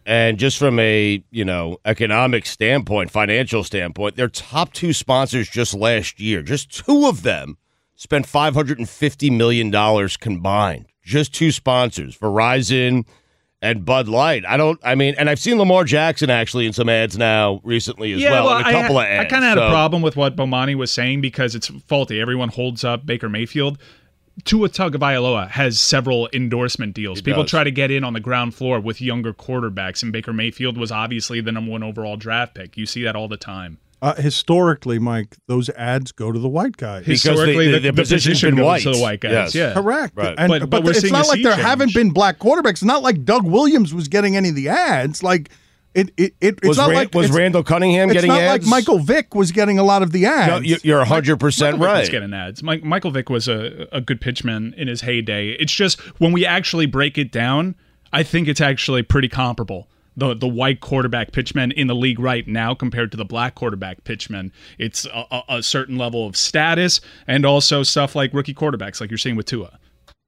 Speaker 4: And just from a, you know, economic standpoint, financial standpoint, their top two sponsors just last year, just two of them spent five hundred fifty million dollars combined. Just two sponsors, Verizon and Bud Light. I don't, I mean, and I've seen Lamar Jackson actually in some ads now recently as
Speaker 6: yeah,
Speaker 4: well,
Speaker 6: well
Speaker 4: and a couple
Speaker 6: I,
Speaker 4: of ads.
Speaker 6: I kind of had
Speaker 4: so.
Speaker 6: a problem with what Bomani was saying because it's faulty. Everyone holds up Baker Mayfield. Tua Tagovailoa has several endorsement deals.
Speaker 4: He
Speaker 6: People
Speaker 4: does.
Speaker 6: try to get in on the ground floor with younger quarterbacks, and Baker Mayfield was obviously the number one overall draft pick. You see that all the time.
Speaker 2: Uh, historically, Mike, those ads go to the white guys.
Speaker 4: Because
Speaker 6: Historically,
Speaker 4: the-
Speaker 6: the,
Speaker 4: the
Speaker 6: the
Speaker 4: position's
Speaker 6: position
Speaker 4: been
Speaker 6: goes
Speaker 4: white.
Speaker 6: to the white guys.
Speaker 4: Yes.
Speaker 6: Yeah,
Speaker 2: Correct.
Speaker 4: Right.
Speaker 2: And,
Speaker 6: But-
Speaker 2: but
Speaker 6: but we're
Speaker 2: it's
Speaker 6: seeing
Speaker 2: not
Speaker 6: a
Speaker 2: like
Speaker 6: sea
Speaker 2: there
Speaker 6: change.
Speaker 2: haven't been black quarterbacks. It's not like Doug Williams was getting any of the ads. Like it, it, it it's
Speaker 4: Was,
Speaker 2: not
Speaker 4: Ran-
Speaker 2: like
Speaker 4: was
Speaker 2: it's,
Speaker 4: Randall Cunningham
Speaker 2: it's
Speaker 4: getting
Speaker 2: not
Speaker 4: ads?
Speaker 2: like Michael Vick was getting a lot of the ads.
Speaker 4: No, you- you're one hundred percent
Speaker 6: Michael Vick was
Speaker 4: right.
Speaker 6: getting ads. Mike, Michael Vick was a, a good pitchman in his heyday. It's just when we actually break it down, I think it's actually pretty comparable. The the white quarterback pitchmen in the league right now compared to the black quarterback pitchmen. It's a, a, a certain level of status and also stuff like rookie quarterbacks, like you're seeing with Tua.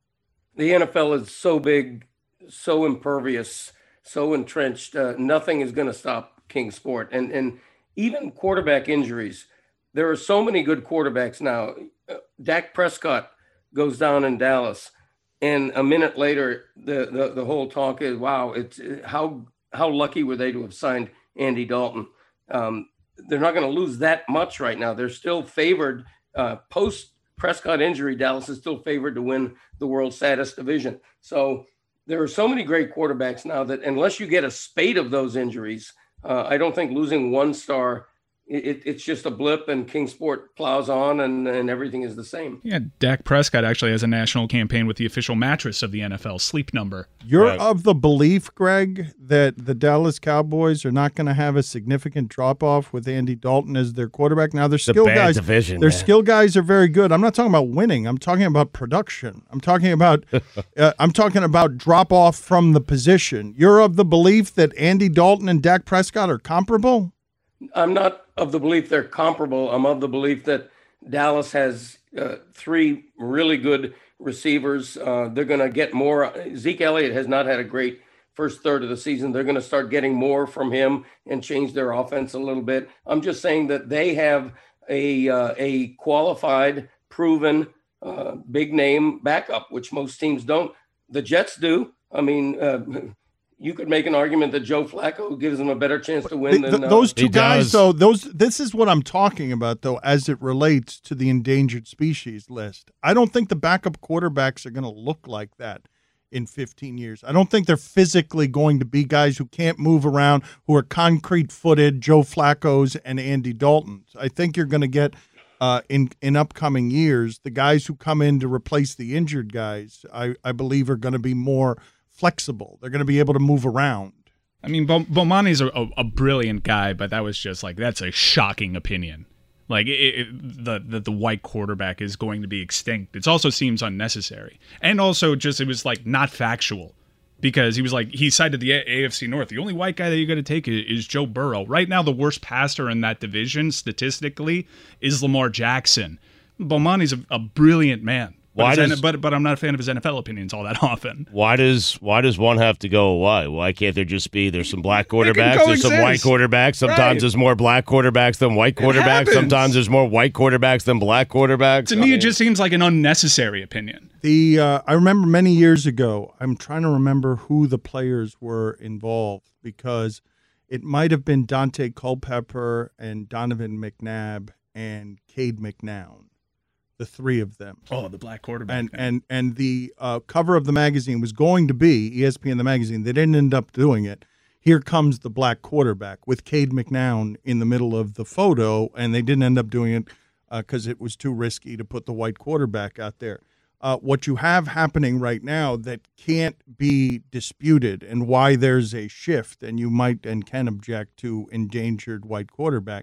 Speaker 8: The N F L is so big, so impervious, so entrenched. Uh, nothing is going to stop King Sport. And and even quarterback injuries. There are so many good quarterbacks now. Uh, Dak Prescott goes down in Dallas, and a minute later, the the, the whole talk is, wow, it's how how lucky were they to have signed Andy Dalton? Um, they're not going to lose that much right now. They're still favored uh, post Prescott injury. Dallas is still favored to win the world's saddest division. So there are so many great quarterbacks now that unless you get a spate of those injuries, uh, I don't think losing one star, it, it's just a blip and King Sport plows on and, and everything is the same.
Speaker 6: Yeah, Dak Prescott actually has a national campaign with the official mattress of the N F L, Sleep Number.
Speaker 2: You're
Speaker 4: Right.
Speaker 2: of the belief, Greg, that the Dallas Cowboys are not going to have a significant drop off with Andy Dalton as their quarterback. Now, their
Speaker 4: It's a
Speaker 2: skill
Speaker 4: bad
Speaker 2: guys,
Speaker 4: division,
Speaker 2: their
Speaker 4: man.
Speaker 2: skill guys are very good. I'm not talking about winning. I'm talking about production. I'm talking about, uh, I'm talking about drop off from the position. You're of the belief that Andy Dalton and Dak Prescott are comparable.
Speaker 8: I'm not of the belief they're comparable. I'm of the belief that Dallas has uh, three really good receivers. Uh, they're going to get more. Zeke Elliott has not had a great first third of the season. They're going to start getting more from him and change their offense a little bit. I'm just saying that they have a uh, a qualified, proven, uh, big name backup, which most teams don't. The Jets do. I mean, uh, you could make an argument that Joe Flacco gives them a better chance to win
Speaker 2: Th-
Speaker 8: than
Speaker 2: th- those
Speaker 8: uh,
Speaker 2: two
Speaker 4: He
Speaker 2: guys,
Speaker 4: does.
Speaker 2: though, those this is what I'm talking about, though, as it relates to the endangered species list. I don't think the backup quarterbacks are going to look like that in fifteen years. I don't think they're physically going to be guys who can't move around, who are concrete-footed, Joe Flacco's and Andy Dalton's. I think you're going to get uh, in in upcoming years the guys who come in to replace the injured guys. I I believe are going to be more flexible. They're going to be able to move around.
Speaker 6: I mean, Bo- Bomani's a, a, a brilliant guy, but that was just like, that's a shocking opinion. Like, it, it, the, the the white quarterback is going to be extinct. It also seems unnecessary. And also just, it was like not factual. Because he was like, he cited the A F C North. The only white guy that you're going to take is, is Joe Burrow. Right now, the worst passer in that division, statistically, is Lamar Jackson. Bomani's a, a brilliant man. But,
Speaker 4: Why
Speaker 6: his
Speaker 4: does-
Speaker 6: N- but but I'm not a fan of his N F L opinions all that often.
Speaker 4: Why does why does one have to go away? Why can't there just be there's some black quarterbacks, there's some white
Speaker 6: coexist.
Speaker 4: quarterbacks. Sometimes
Speaker 6: Right.
Speaker 4: there's more black quarterbacks than white quarterbacks.
Speaker 6: happens.
Speaker 4: Sometimes there's more white quarterbacks than black quarterbacks.
Speaker 6: To me, it just seems like an unnecessary opinion.
Speaker 2: The uh, I remember many years ago. I'm trying to remember who the players were involved because it might have been Dante Culpepper and Donovan McNabb and Cade McNown, the three of them.
Speaker 6: Oh, the black quarterback.
Speaker 2: And
Speaker 6: thing.
Speaker 2: and and the uh, cover of the magazine was going to be E S P N the magazine. They didn't end up doing it. Here comes the black quarterback with Cade McNown in the middle of the photo, and they didn't end up doing it because it was too risky to put the white quarterback out there. Uh, what you have happening right now that can't be disputed, and why there's a shift, and you might and can object to endangered white quarterback,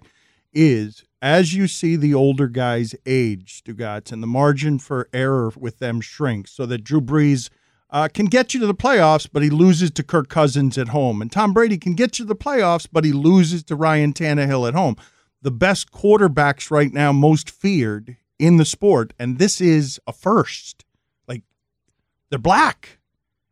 Speaker 2: is as you see the older guys age, Stugotz, and the margin for error with them shrinks, so that Drew Brees uh, can get you to the playoffs, but he loses to Kirk Cousins at home, and Tom Brady can get you to the playoffs, but he loses to Ryan Tannehill at home. The best quarterbacks right now, most feared in the sport, and this is a first. Like, they're black.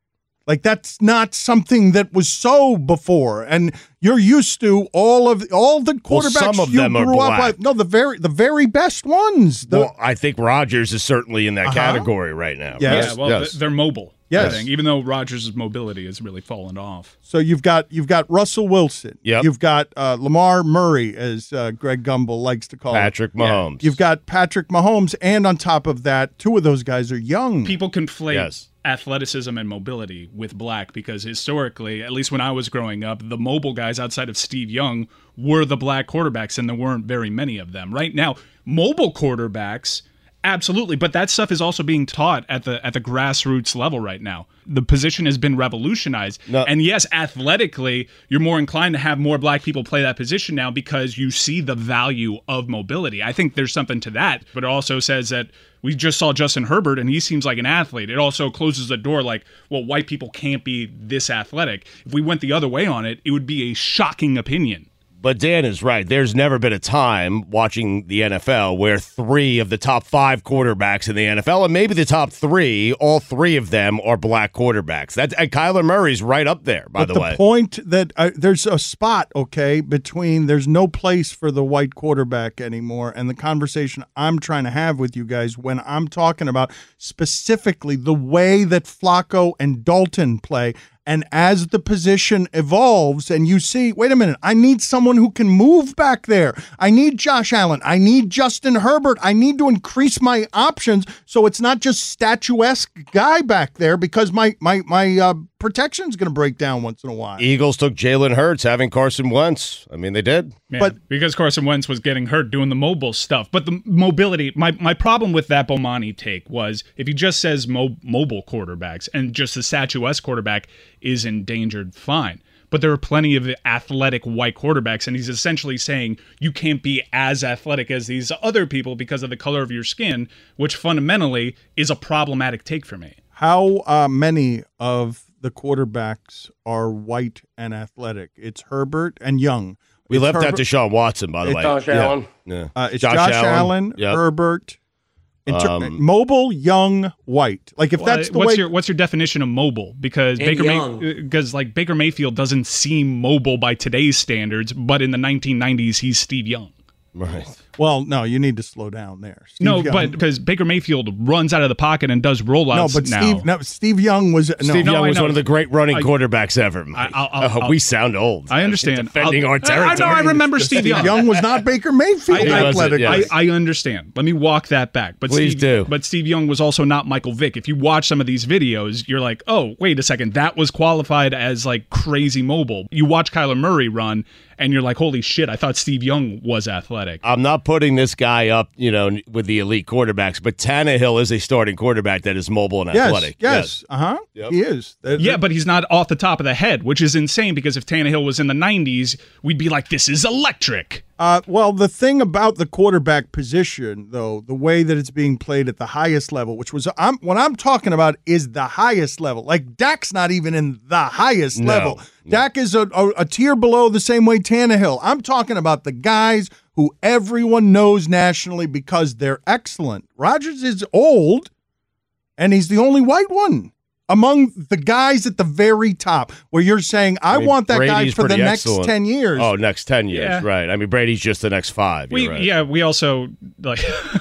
Speaker 2: Like, that's not something that was so before. And you're used to all of all the quarterbacks
Speaker 4: well, some of
Speaker 2: you
Speaker 4: them
Speaker 2: grew
Speaker 4: are
Speaker 2: up
Speaker 4: black.
Speaker 2: with. No, the very the very best ones. The,
Speaker 4: Well, I think Rodgers is certainly in that
Speaker 2: Uh-huh.
Speaker 4: category right now.
Speaker 2: Yes.
Speaker 6: Yeah, well,
Speaker 4: yes.
Speaker 6: th- they're mobile.
Speaker 2: Yes.
Speaker 6: I think, even though Rodgers' mobility has really fallen off.
Speaker 2: So you've got you've got Russell Wilson.
Speaker 4: Yep.
Speaker 2: You've got uh, Lamar Murray, as uh, Greg Gumbel likes to call him.
Speaker 4: Patrick Mahomes.
Speaker 2: You've got Patrick Mahomes, and on top of that, two of those guys are young.
Speaker 6: People conflate
Speaker 4: Yes.
Speaker 6: athleticism and mobility with black because historically, at least when I was growing up, the mobile guys outside of Steve Young were the black quarterbacks, and there weren't very many of them. Right now, mobile quarterbacks, absolutely, but that stuff is also being taught at the at the grassroots level right now. The position has been revolutionized.
Speaker 4: No.
Speaker 6: And yes, athletically, you're more inclined to have more black people play that position now because you see the value of mobility. I think there's something to that, but it also says that we just saw Justin Herbert and he seems like an athlete. It also closes the door like, well, white people can't be this athletic. If we went the other way on it, it would be a shocking opinion.
Speaker 4: But Dan is right. There's never been a time watching the N F L where three of the top five quarterbacks in the N F L, and maybe the top three, all three of them are black quarterbacks. That's and Kyler Murray's right up there, by
Speaker 2: but
Speaker 4: the,
Speaker 2: the
Speaker 4: way.
Speaker 2: point that uh, there's a spot, okay, between there's no place for the white quarterback anymore, and the conversation I'm trying to have with you guys when I'm talking about specifically the way that Flacco and Dalton play. And as the position evolves and you see, wait a minute, I need someone who can move back there. I need Josh Allen. I need Justin Herbert. I need to increase my options so it's not just statuesque guy back there because my my my uh, protection's going to break down once in a while.
Speaker 4: Eagles took Jalen Hurts having Carson Wentz. I mean, they did.
Speaker 6: Yeah,
Speaker 2: But-
Speaker 6: because Carson Wentz was getting hurt doing the mobile stuff. But the mobility, my, my problem with that Bomani take was if he just says mo- mobile quarterbacks and just the statuesque quarterback is endangered, fine. But there are plenty of athletic white quarterbacks, and he's essentially saying you can't be as athletic as these other people because of the color of your skin, which fundamentally is a problematic take for me.
Speaker 2: How uh, many of the quarterbacks are white and athletic? It's Herbert and Young.
Speaker 4: We
Speaker 2: It's
Speaker 4: left
Speaker 2: Herbert-
Speaker 4: that to Deshaun Watson, by the
Speaker 2: It-
Speaker 4: way.
Speaker 8: Josh
Speaker 4: Yeah.
Speaker 8: Allen.
Speaker 4: Yeah.
Speaker 2: Uh, it's Josh, Allen,
Speaker 4: Yep.
Speaker 2: Herbert, inter-
Speaker 4: Um,
Speaker 2: mobile, young, white. Like if
Speaker 6: Well,
Speaker 2: that's the
Speaker 6: what's
Speaker 2: way.
Speaker 6: your what's your definition of mobile? Because
Speaker 7: And
Speaker 6: Baker
Speaker 7: young.
Speaker 6: because like Baker Mayfield doesn't seem mobile by today's standards, but in the nineteen nineties he's Steve Young.
Speaker 4: Right.
Speaker 2: well, no, you need to slow down there. Steve
Speaker 6: no,
Speaker 2: Young-
Speaker 6: but because Baker Mayfield runs out of the pocket and does rollouts
Speaker 2: no, but
Speaker 6: now.
Speaker 2: Steve, no, Steve Young was no.
Speaker 4: Steve
Speaker 6: No,
Speaker 4: Young
Speaker 6: I
Speaker 4: was
Speaker 6: know.
Speaker 4: one of the great running
Speaker 6: I-
Speaker 4: quarterbacks ever. Mike.
Speaker 6: I'll- I'll-
Speaker 4: oh,
Speaker 6: I'll-
Speaker 4: we sound old.
Speaker 6: I understand.
Speaker 4: Defending
Speaker 6: I'll-
Speaker 4: our
Speaker 6: I
Speaker 4: territory.
Speaker 6: know. I remember Steve
Speaker 2: Steve
Speaker 6: Young.
Speaker 2: Young was not Baker Mayfield
Speaker 6: I- I-
Speaker 2: athletically.
Speaker 4: Yes.
Speaker 6: I, I understand. Let me walk that back. But
Speaker 4: Please
Speaker 6: Steve,
Speaker 4: do.
Speaker 6: But Steve Young was also not Michael Vick. If you watch some of these videos, you're like, oh, wait a second, that was qualified as like crazy mobile. You watch Kyler Murray run, and you're like, holy shit, I thought Steve Young was athletic.
Speaker 4: I'm not putting this guy up, you know, with the elite quarterbacks, but Tannehill is a starting quarterback that is mobile and
Speaker 2: yes,
Speaker 4: athletic.
Speaker 2: yes, uh huh.
Speaker 4: Yep.
Speaker 2: He is. That-
Speaker 6: Yeah, but he's not off the top of the head, which is insane because if Tannehill was in the nineties, we'd be like, this is electric.
Speaker 2: Uh, well, the thing about the quarterback position, though, the way that it's being played at the highest level, which was I'm what I'm talking about is the highest level. Like Dak's not even in the highest
Speaker 4: No,
Speaker 2: level.
Speaker 4: no.
Speaker 2: Dak is a, a, a tier below the same way Tannehill. I'm talking about the guys who everyone knows nationally because they're excellent. Rodgers is old, and he's the only white one among the guys at the very top where you're saying, I,
Speaker 4: I mean,
Speaker 2: want that
Speaker 4: Brady's
Speaker 2: guy for the
Speaker 4: pretty
Speaker 2: next
Speaker 4: excellent.
Speaker 2: ten years.
Speaker 4: Oh, next ten years,
Speaker 6: Yeah.
Speaker 4: right. I mean, Brady's just the next five.
Speaker 6: We
Speaker 4: You're right.
Speaker 6: yeah, we also like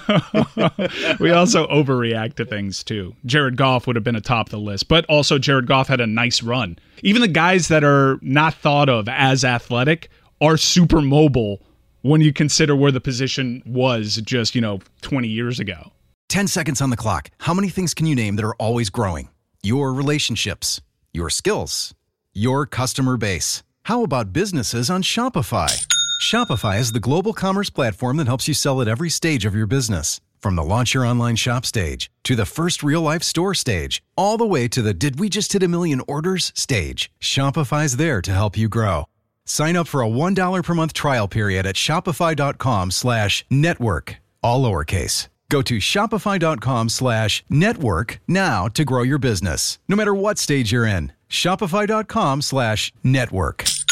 Speaker 6: we also overreact to things too. Jared Goff would have been atop the list, but also Jared Goff had a nice run. Even the guys that are not thought of as athletic are super mobile when you consider where the position was just, you know, twenty years ago.
Speaker 10: ten seconds on the clock. How many things can you name that are always growing? Your relationships, your skills, your customer base. How about businesses on Shopify? Shopify is the global commerce platform that helps you sell at every stage of your business. From the launch your online shop stage to the first real life store stage, all the way to the did we just hit a million orders stage. Shopify's there to help you grow. Sign up for a one dollar per month trial period at shopify.com slash network, all lowercase. Go to shopify.com slash network now to grow your business, no matter what stage you're in. Shopify.com slash network.